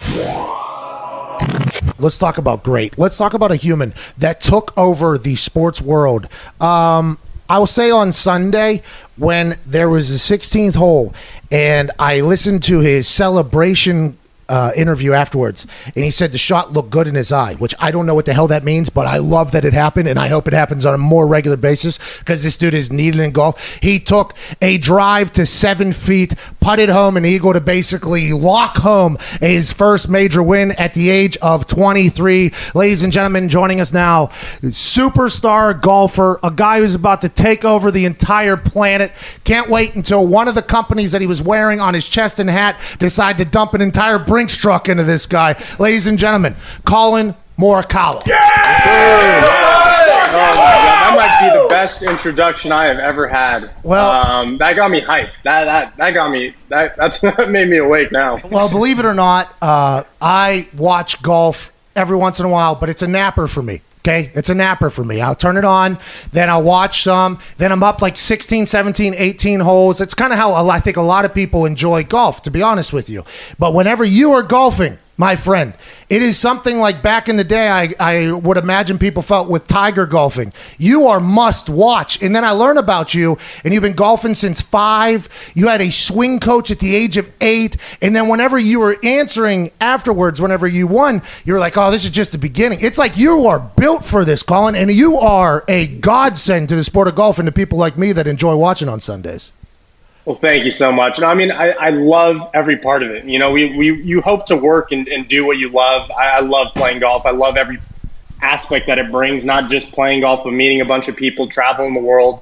Let's talk about great. Let's talk about a human that took over the sports world. Um, I will say on Sunday when there was the sixteenth hole and I listened to his celebration uh, interview afterwards, and he said the shot looked good in his eye, which I don't know what the hell that means, but I love that it happened, and I hope it happens on a more regular basis because this dude is needed in golf. He took a drive to seven feet, putted home an eagle to basically lock home his first major win at the age of twenty-three. Ladies and gentlemen, joining us now, superstar golfer, a guy who's about to take over the entire planet. Can't wait until one of the companies that he was wearing on his chest and hat decide to dump an entire Brinks truck into this guy. Ladies and gentlemen, Collin Morikawa.
Yeah! Oh, my God. That might be the best introduction I have ever had.
Well,
um, that got me hyped. That that that got me. That that's that made me awake now.
Well, believe it or not, uh, I watch golf every once in a while, but it's a napper for me. Okay, it's a napper for me. I'll turn it on, then I'll watch some, then I'm up like sixteen, seventeen, eighteen holes. It's kind of how I think a lot of people enjoy golf, to be honest with you. But whenever you are golfing, my friend, it is something like back in the day I, I would imagine people felt with Tiger golfing. You are must watch. And then I learn about you, and you've been golfing since five. You had a swing coach at the age of eight. And then whenever you were answering afterwards, whenever you won, you were like, oh, this is just the beginning. It's like you are built for this, Collin, and you are a godsend to the sport of golf and to people like me that enjoy watching on Sundays.
Well, thank you so much. And I mean, I, I love every part of it. You know, we, we you hope to work and, and do what you love. I, I love playing golf. I love every aspect that it brings, not just playing golf, but meeting a bunch of people, traveling the world.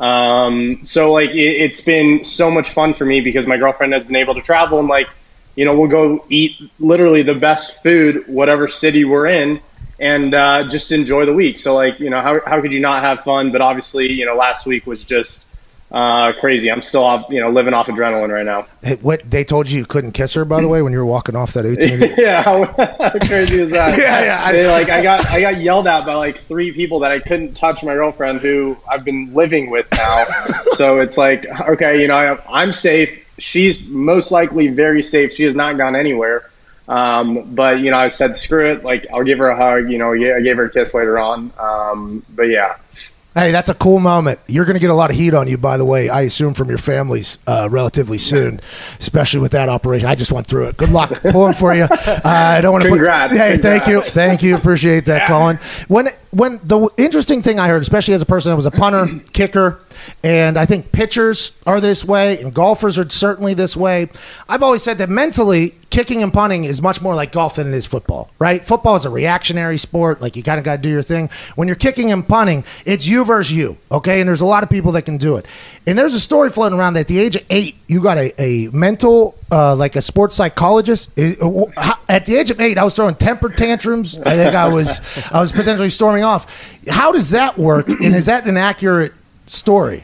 Um, so like it, it's been so much fun for me because my girlfriend has been able to travel and like, you know, we'll go eat literally the best food, whatever city we're in, and uh, just enjoy the week. So like, you know, how how could you not have fun? But obviously, you know, last week was just uh, crazy. I'm still, off, you know, living off adrenaline right now.
Hey, what they told you you couldn't kiss her, by the way, when you were walking off that eighteen?
Yeah, how, how crazy is that?
yeah, yeah. I,
they, like I got I got yelled at by like three people that I couldn't touch my girlfriend, who I've been living with now. So it's like, okay, you know, I, I'm safe. She's most likely very safe. She has not gone anywhere. Um, but, you know, I said, screw it. Like, I'll give her a hug. You know, yeah, I gave her a kiss later on. Um, but, yeah.
Hey, that's a cool moment. You're going to get a lot of heat on you, by the way, I assume from your families uh, relatively soon, especially with that operation. I just went through it. Good luck. Pulling for you. Uh, I don't want to
Congrats.
Put, hey,
Congrats.
thank you. Thank you. Appreciate that, Colin. When, when the interesting thing I heard, especially as a person that was a punter, kicker, and I think pitchers are this way and golfers are certainly this way. I've always said that mentally, kicking and punting is much more like golf than it is football, right? Football is a reactionary sport. Like, you kind of got to do your thing. When you're kicking and punting, it's you versus you, okay? And there's a lot of people that can do it. And there's a story floating around that at the age of eight, you got a, a mental, uh, like a sports psychologist. At the age of eight, I was throwing temper tantrums. I think I was, I was potentially storming off. How does that work? And is that an accurate story?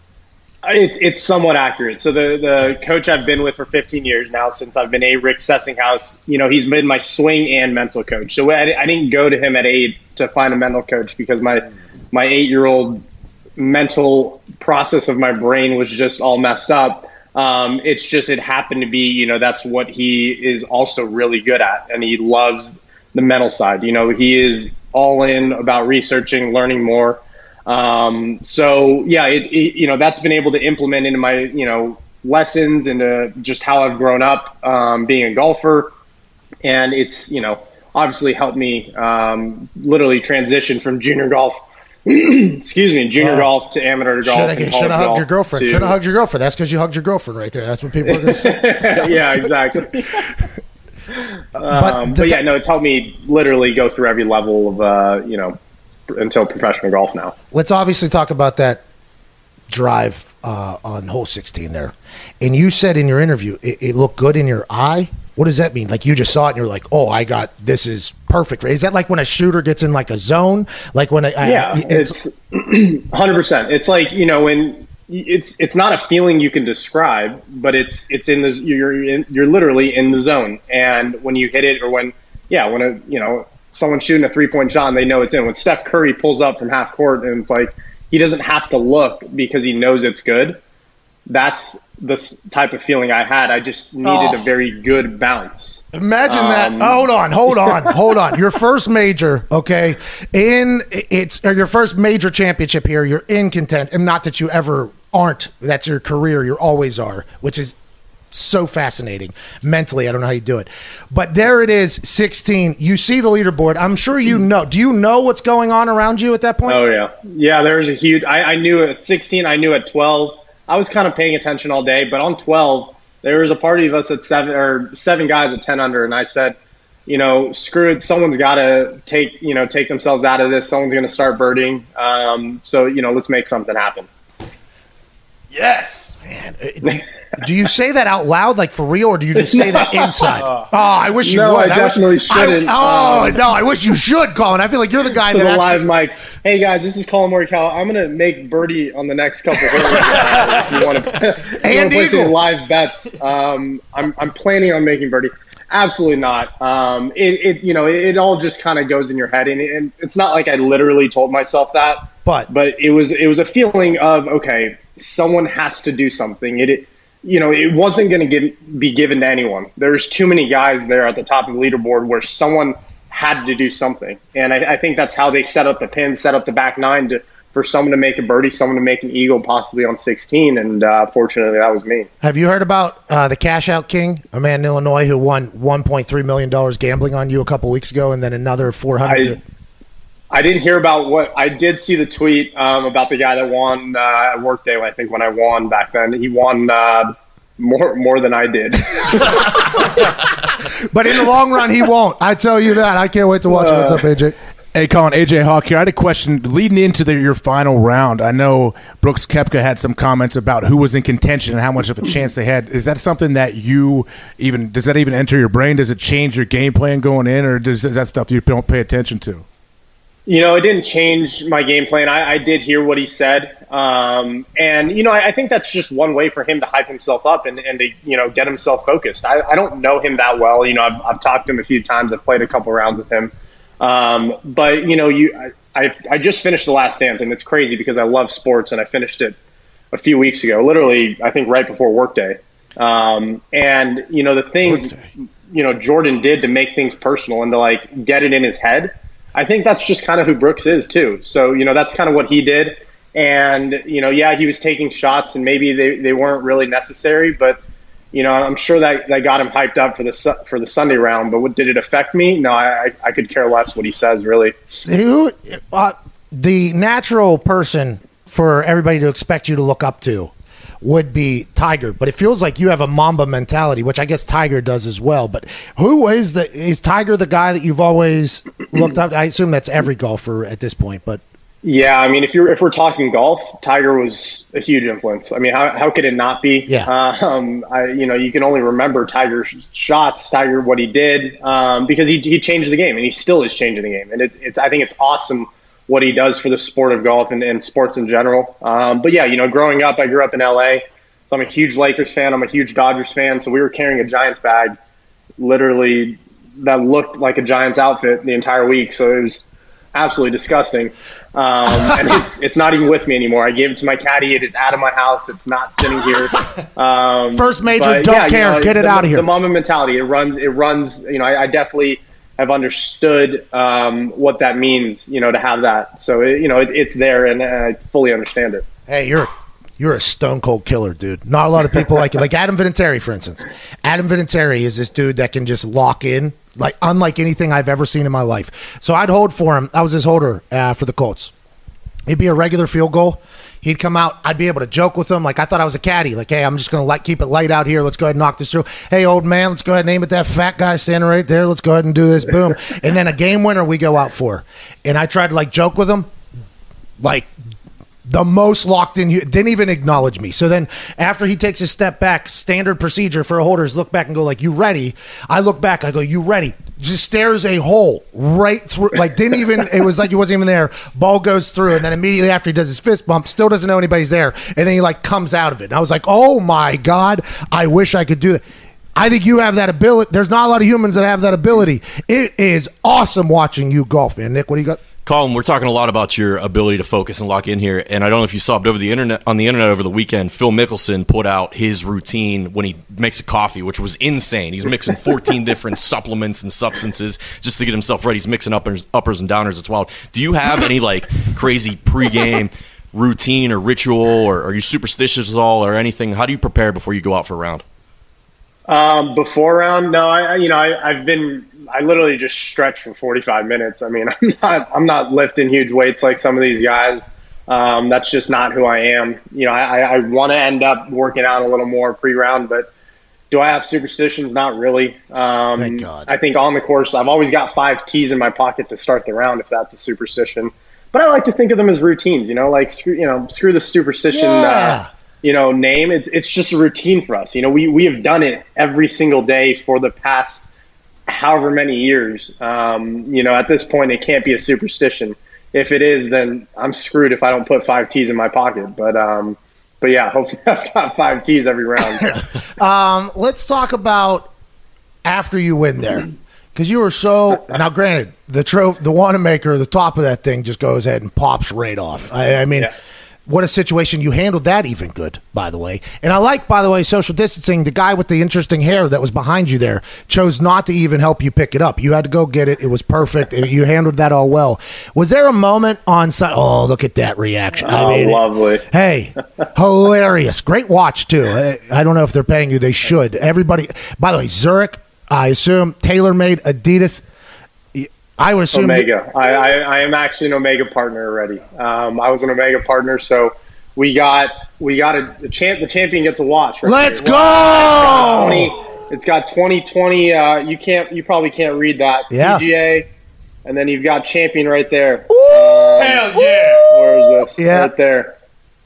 It's it's somewhat accurate. So the, the coach I've been with for fifteen years now, since I've been a Rick Sessinghouse, you know, he's been my swing and mental coach. So I, I didn't go to him at eight to find a mental coach because my my eight-year-old mental process of my brain was just all messed up. Um, it's just it happened to be, you know, that's what he is also really good at, and he loves the mental side. You know, he is all in about researching, learning more. Um, so yeah, it, it, you know, that's been able to implement into my, you know, lessons and just how I've grown up, um, being a golfer. And it's, you know, obviously helped me, um, literally transition from junior golf, excuse me, junior uh, golf to amateur golf.
Should have hugged golf your girlfriend. To, should have hugged your girlfriend. That's because you hugged your girlfriend right there. That's what people are going to say.
Yeah, exactly.
but,
um, but yeah, no, it's helped me literally go through every level of, uh, you know, until professional golf now.
Let's obviously talk about that drive uh, on hole sixteen there. And you said in your interview, it, it looked good in your eye. What does that mean? Like, you just saw it and you're like, oh, I got, this is perfect. Is that like when a shooter gets in like a zone? Like when, a,
yeah, I, it's, it's one hundred percent. It's like, you know, when it's, it's not a feeling you can describe, but it's, it's in the, you're in, you're literally in the zone. And when you hit it, or when, yeah, when a, you know, someone's shooting a three-point shot and they know it's in. When Steph Curry pulls up from half court and it's like he doesn't have to look because he knows it's good, that's the type of feeling I had. I just needed
oh.
a very good bounce.
Imagine
um,
that. Oh, hold on, hold on, hold on. Your first major, okay, in it's or your first major championship here. You're in content, and not that you ever aren't. That's your career. You always are, which is so fascinating. Mentally, I don't know how you do it. But there it is, sixteen. You see the leaderboard. I'm sure you know. Do you know what's going on around you at that point?
Oh, yeah. Yeah, there was a huge – I knew at sixteen. I knew at twelve. I was kind of paying attention all day. But on twelve, there was a party of us at seven – or seven guys at ten under. And I said, you know, screw it. Someone's got to take, you know, take themselves out of this. Someone's going to start birding. Um, so, you know, let's make something happen.
Yes. Man, do, do you say that out loud, like for real, or do you just say that inside? Oh, I wish you
no,
would.
I definitely wish, shouldn't.
I, oh, um, no, I wish you should, Colin. I feel like you're the guy
to
that
the
actually,
live mics. Hey guys, this is Colin Morikawa. I'm gonna make birdie on the next couple of holes. uh, if you want to
and
play some live bets, um, I'm I'm planning on making birdie. Absolutely not. Um, it, it you know it, it all just kind of goes in your head, and, and it's not like I literally told myself that,
but
but it was it was a feeling of, okay, someone has to do something. It, it you know, it wasn't going to be given to anyone. There's too many guys there at the top of the leaderboard where someone had to do something. And I, I think that's how they set up the pin, set up the back nine to, for someone to make a birdie, someone to make an eagle, possibly on sixteen. And uh, fortunately, that was me.
Have you heard about uh, the Cash Out King, a man in Illinois who won one point three million dollars gambling on you a couple weeks ago, and then another four hundred dollars?
I, I didn't hear about what – I did see the tweet um, about the guy that won uh, at Workday, I think, when I won back then. He won uh, more more than I did.
But in the long run, he won't. I tell you that. I can't wait to watch uh, it. What's up, A J?
Hey, Colin, A J Hawk here. I had a question leading into the, your final round. I know Brooks Koepka had some comments about who was in contention and how much of a chance they had. Is that something that you even – does that even enter your brain? Does it change your game plan going in, or does, is that stuff you don't pay attention to?
You know, it didn't change my game plan. I, I did hear what he said. Um, and, you know, I, I think that's just one way for him to hype himself up and, and to, you know, get himself focused. I, I don't know him that well. You know, I've, I've talked to him a few times. I've played a couple rounds with him. Um, but, you know, you I, I I just finished The Last Dance, and it's crazy because I love sports, and I finished it a few weeks ago, literally, I think right before workday. Um, and, you know, the things, workday. you know, Jordan did to make things personal and to, like, get it in his head, I think that's just kind of who Brooks is, too. So, you know, that's kind of what he did. And, you know, yeah, he was taking shots, and maybe they, they weren't really necessary, but, you know, I'm sure that, that got him hyped up for the for the Sunday round. But what, did it affect me? No, I, I could care less what he says, really.
Who, uh, the natural person for everybody to expect you to look up to would be Tiger. But it feels like you have a Mamba mentality, which I guess Tiger does as well. But who is the is Tiger the guy that you've always looked up to? I assume that's every golfer at this point, but.
Yeah, I mean, if you're if we're talking golf, Tiger was a huge influence. I mean, how how could it not be?
Yeah.
Um, I you know you can only remember Tiger's shots, Tiger what he did, um, because he he changed the game, and he still is changing the game, and it's it's I think it's awesome what he does for the sport of golf and, and sports in general. Um, but yeah, you know, growing up, I grew up in L A, so I'm a huge Lakers fan. I'm a huge Dodgers fan. So we were carrying a Giants bag, literally that looked like a Giants outfit the entire week. So it was absolutely disgusting. Um, and it's it's not even with me anymore. I gave it to my caddy. It is out of my house. It's not sitting here. Um,
First major,
but,
don't
yeah,
care.
You know,
Get it
the,
out of here.
The Mamba mentality. It runs. It runs. You know, I, I definitely have understood um, what that means. You know, to have that. So it, you know, it, it's there, and, and I fully understand it.
Hey, you're you're a stone cold killer, dude. Not a lot of people like you. Like Adam Vinatieri, for instance. Adam Vinatieri is this dude that can just lock in. Like, unlike anything I've ever seen in my life. So I'd hold for him. I was his holder uh, for the Colts. It'd be a regular field goal. He'd come out. I'd be able to joke with him. Like, I thought I was a caddy. Like, hey, I'm just going to like keep it light out here. Let's go ahead and knock this through. Hey, old man, let's go ahead and aim at that fat guy standing right there. Let's go ahead and do this. Boom. And then a game winner we go out for. And I tried to, like, joke with him. Like, the most locked in, didn't even acknowledge me. So then after he takes a step back, standard procedure for a holder is look back and go like, you ready? I look back, I go, you ready? Just stares a hole right through, like didn't even, it was like he wasn't even there. Ball goes through, and then immediately after he does his fist bump, still doesn't know anybody's there. And then he like comes out of it. And I was like, oh my God, I wish I could do that. I think you have that ability. There's not a lot of humans that have that ability. It is awesome watching you golf, man. Nick, what do you got?
Colin, we're talking a lot about your ability to focus and lock in here, and I don't know if you saw it over the internet on the internet over the weekend. Phil Mickelson put out his routine when he makes a coffee, which was insane. He's mixing fourteen different supplements and substances just to get himself ready. He's mixing uppers, uppers and downers. It's wild. Do you have any like crazy pregame routine or ritual, or are you superstitious at all, or anything? How do you prepare before you go out for a round?
Um, before round, no, I, you know, I, I've been, I literally just stretch for forty-five minutes. I mean, I'm not, I'm not lifting huge weights like some of these guys. Um, that's just not who I am. You know, I, I want to end up working out a little more pre-round, but do I have superstitions? Not really. Um,
Thank God.
I think on the course, I've always got five tees in my pocket to start the round, if that's a superstition. But I like to think of them as routines, you know, like, screw, you know, screw the superstition,
Yeah.
uh, you know, name. It's it's just a routine for us. You know, we, we have done it every single day for the past however many years. Um, you know, at this point, it can't be a superstition. If it is, then I'm screwed if I don't put five tees in my pocket. But, um, but yeah, hopefully I've got five tees every round.
um, let's talk about after you win there. Because you were so – now, granted, the tro- the Wanamaker, the top of that thing just goes ahead and pops right off. I, I mean
Yeah.
– what a situation. You handled that even good, by the way. And I like, by the way, social distancing. The guy with the interesting hair that was behind you there chose not to even help you pick it up. You had to go get it. It was perfect. You handled that all well. Was there a moment on Sunday? Oh, look at that reaction.
Oh,
I mean,
lovely.
Hey, hilarious. Great watch, too. I, I don't know if they're paying you. They should. Everybody, by the way, Zurich, I assume, TaylorMade, Adidas. I would assume
Omega. I, I, I am actually an Omega partner already. Um, I was an Omega partner, so we got we got a the champ. The champion gets a watch. Right
Let's
there.
go!
Well, it's got twenty twenty. Uh, you can't. You probably can't read that.
Yeah.
P G A and then you've got champion right there.
Ooh,
um,
hell yeah!
Where is this?
Yeah.
Right there.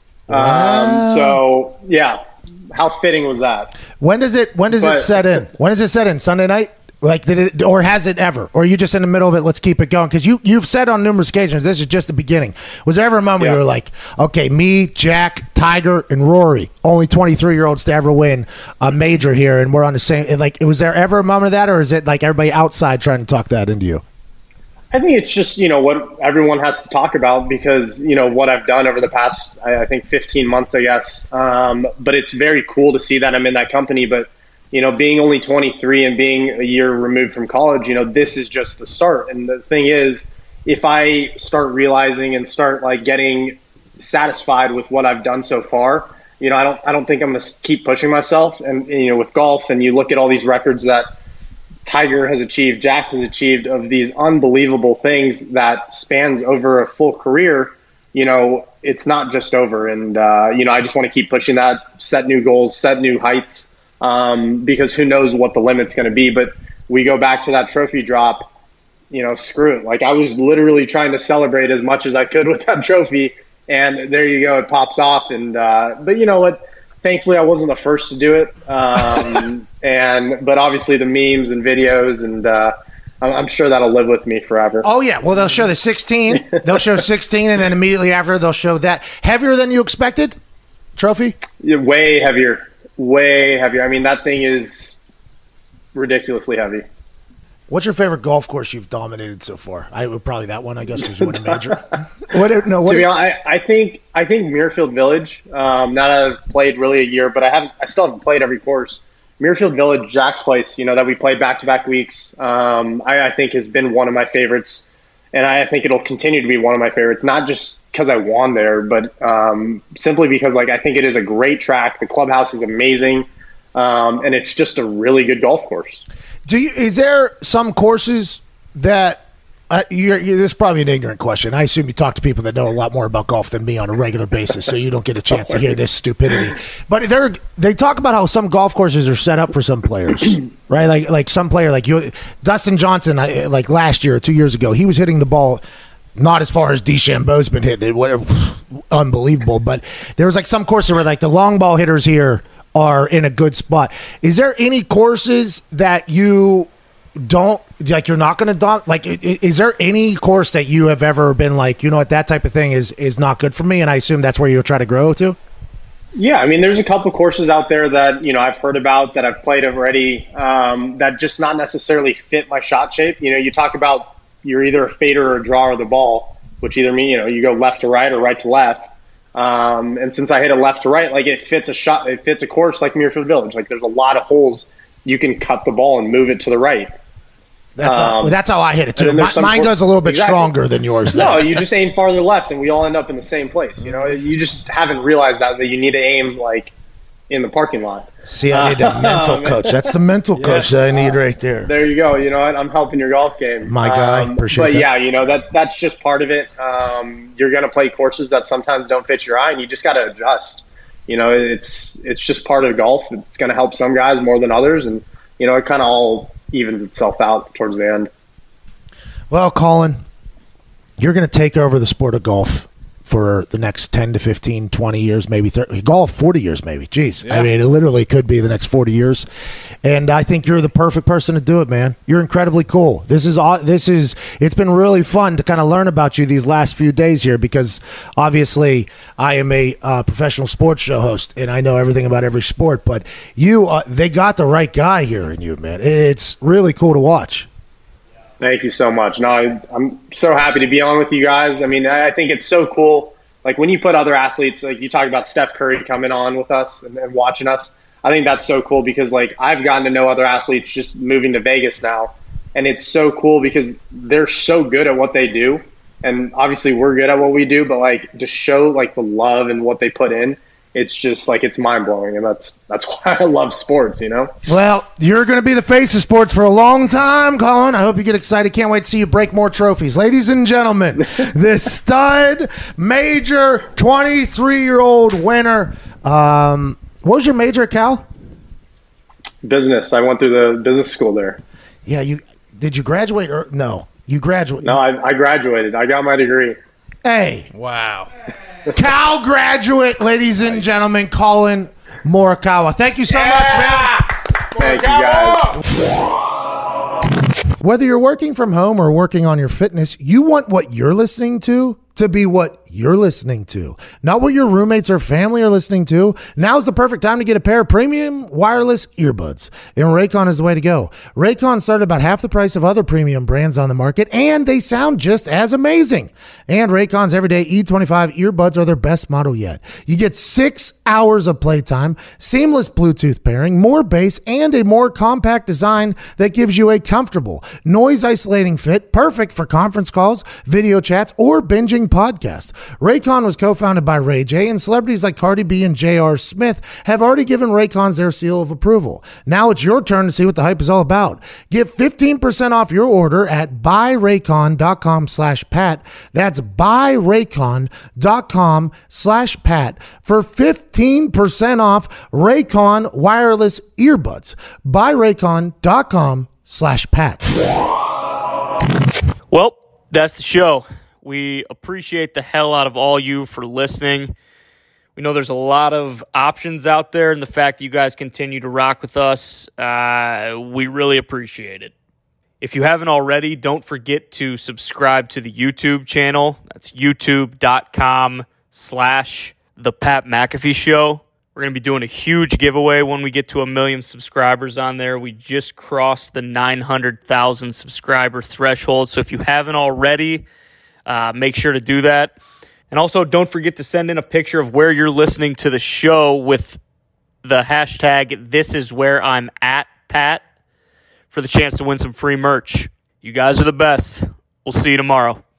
Wow.
Um, so yeah, how fitting was that?
When does it? When does
But-
it set in? When does it set in? Sunday night? Like, did it, or has it ever? Or are you just in the middle of it? Let's keep it going. Because you you've said on numerous occasions this is just the beginning. Was there ever a moment
Yeah.
you were like, okay, me, Jack, Tiger, and Rory, only twenty-three year olds to ever win a major here, and we're on the same? Like, was there ever a moment of that, or is it like everybody outside trying to talk that into you?
I think it's just, you know, what everyone has to talk about because, you know, what I've done over the past, I, I think, fifteen months, I guess. Um, but it's very cool to see that I'm in that company. But, you know, being only twenty-three and being a year removed from college, you know, this is just the start. And the thing is, if I start realizing and start, like, getting satisfied with what I've done so far, you know, I don't, I don't think I'm going to keep pushing myself. And, you know, with golf, and you look at all these records that Tiger has achieved, Jack has achieved, of these unbelievable things that spans over a full career, you know, it's not just over. And, uh, you know, I just want to keep pushing that, set new goals, set new heights, um, because who knows what the limit's going to be. But we go back to that trophy drop, you know, screw it. Like, I was literally trying to celebrate as much as I could with that trophy. And there you go, it pops off. And, uh, but you know what? Thankfully, I wasn't the first to do it. Um, and but obviously the memes and videos, and uh, I'm, I'm sure that'll live with me forever.
Oh yeah, well they'll show the sixteen, they'll show sixteen, and then immediately after they'll show that heavier than you expected trophy.
Yeah, way heavier, way heavier. I mean, that thing is ridiculously heavy.
What's your favorite golf course you've dominated so far? I would probably that one, I guess, because you win a major. what? No, what?
To be honest, I, I think I think Muirfield Village. Um, now that I've played really a year, but I haven't. I still haven't played every course. Muirfield Village, Jack's place. You know that we played back to back weeks. Um, I, I think has been one of my favorites, and I think it'll continue to be one of my favorites. Not just because I won there, but um, simply because like I think it is a great track. The clubhouse is amazing, um, and it's just a really good golf course.
Do you? Is there some courses that uh, you're, you're? This is probably an ignorant question. I assume you talk to people that know a lot more about golf than me on a regular basis, so you don't get a chance to hear this stupidity. But they they talk about how some golf courses are set up for some players, right? Like like some player like you, Dustin Johnson. I, like last year or two years ago, he was hitting the ball not as far as DeChambeau's been hitting it. Whatever, unbelievable. But there was like some courses where like the long ball hitters here are in a good spot. Is there any courses that you don't like? You're not going to dump. Like, is there any course that you have ever been like, you know what, that type of thing is is not good for me? And I assume that's where you'll try to grow to.
Yeah, I mean, there's a couple courses out there that you know I've heard about that I've played already um, that just not necessarily fit my shot shape. You know, you talk about you're either a fader or a drawer of the ball, which either mean you know you go left to right or right to left. Um, and since I hit a left to right, like it fits a shot, it fits a course like Muirfield Village. Like there's a lot of holes you can cut the ball and move it to the right.
That's
Um,
how, that's how I hit it too.
and then
My,
there's some
mine
cour-
goes a little bit
Exactly.
stronger than yours.
No,
There.
you just aim farther left, and we all end up in the same place. You know, you just haven't realized that that you need to aim like in the parking lot.
See, I need a mental coach. That's the mental coach
Yes.
that I need right there.
There you go. You know, what? I'm helping your golf game.
My guy.
Um,
Appreciate
but
that.
yeah, you know that that's just part of it. Um, you're going to play courses that sometimes don't fit your eye, and you just got to adjust. You know, it's it's just part of golf. It's going to help some guys more than others, and you know, it kind of all evens itself out towards the end.
Well, Colin, you're going to take over the sport of golf for the next ten to fifteen, twenty years, maybe thirty, golf forty years, maybe. Jeez.
Yeah.
I mean, it literally could be the next forty years. And I think you're the perfect person to do it, man. You're incredibly cool. This is, aw- this is, it's been really fun to kind of learn about you these last few days here because obviously I am a uh, professional sports show host and I know everything about every sport, but you, uh, they got the right guy here in you, man. It's really cool to watch.
Thank you so much. No, I, I'm so happy to be on with you guys. I mean, I I think it's so cool. Like when you put other athletes, like you talk about Steph Curry coming on with us and, and watching us. I think that's so cool because like I've gotten to know other athletes just moving to Vegas now. And it's so cool because they're so good at what they do. And obviously we're good at what we do, but like to show like the love and what they put in, it's just like it's mind blowing. And that's that's why I love sports, you know?
Well, you're going to be the face of sports for a long time, Colin. I hope you get excited. Can't wait to see you break more trophies. Ladies and gentlemen, the stud major twenty-three-year-old winner. Um, what was your major, Cal?
Business. I went through the business school there.
Yeah, you did you graduate or no? You graduated.
No, I, I graduated. I got my degree.
Hey.
Wow.
Cal graduate, ladies and gentlemen, Colin Morikawa. Thank you so yeah! much, man.
Thank you, guys.
Whether you're working from home or working on your fitness, you want what you're listening to to be what you're listening to, not what your roommates or family are listening to. Now's the perfect time to get a pair of premium wireless earbuds, and Raycon is the way to go. Raycon started about half the price of other premium brands on the market, and they sound just as amazing. And Raycon's everyday E twenty-five earbuds are their best model yet. You get six hours of playtime, seamless Bluetooth pairing, more bass, and a more compact design that gives you a comfortable, noise-isolating fit, perfect for conference calls, video chats, or binging podcasts. Raycon was co-founded by Ray J, and celebrities like Cardi B and J R. Smith have already given Raycons their seal of approval. Now it's your turn to see what the hype is all about. Get fifteen percent off your order at buyraycon.com slash Pat. That's buyraycon.com slash Pat for fifteen percent off Raycon wireless earbuds. Buyraycon.com slash Pat.
Well, that's the show. We appreciate the hell out of all you for listening. We know there's a lot of options out there, and the fact that you guys continue to rock with us, uh, we really appreciate it. If you haven't already, don't forget to subscribe to the YouTube channel. That's youtube.com slash The Pat McAfee Show. We're going to be doing a huge giveaway when we get to a million subscribers on there. We just crossed the nine hundred thousand subscriber threshold, so if you haven't already, Uh, make sure to do that. And also, don't forget to send in a picture of where you're listening to the show with the hashtag This Is Where I'm At Pat for the chance to win some free merch. You guys are the best. We'll see you tomorrow.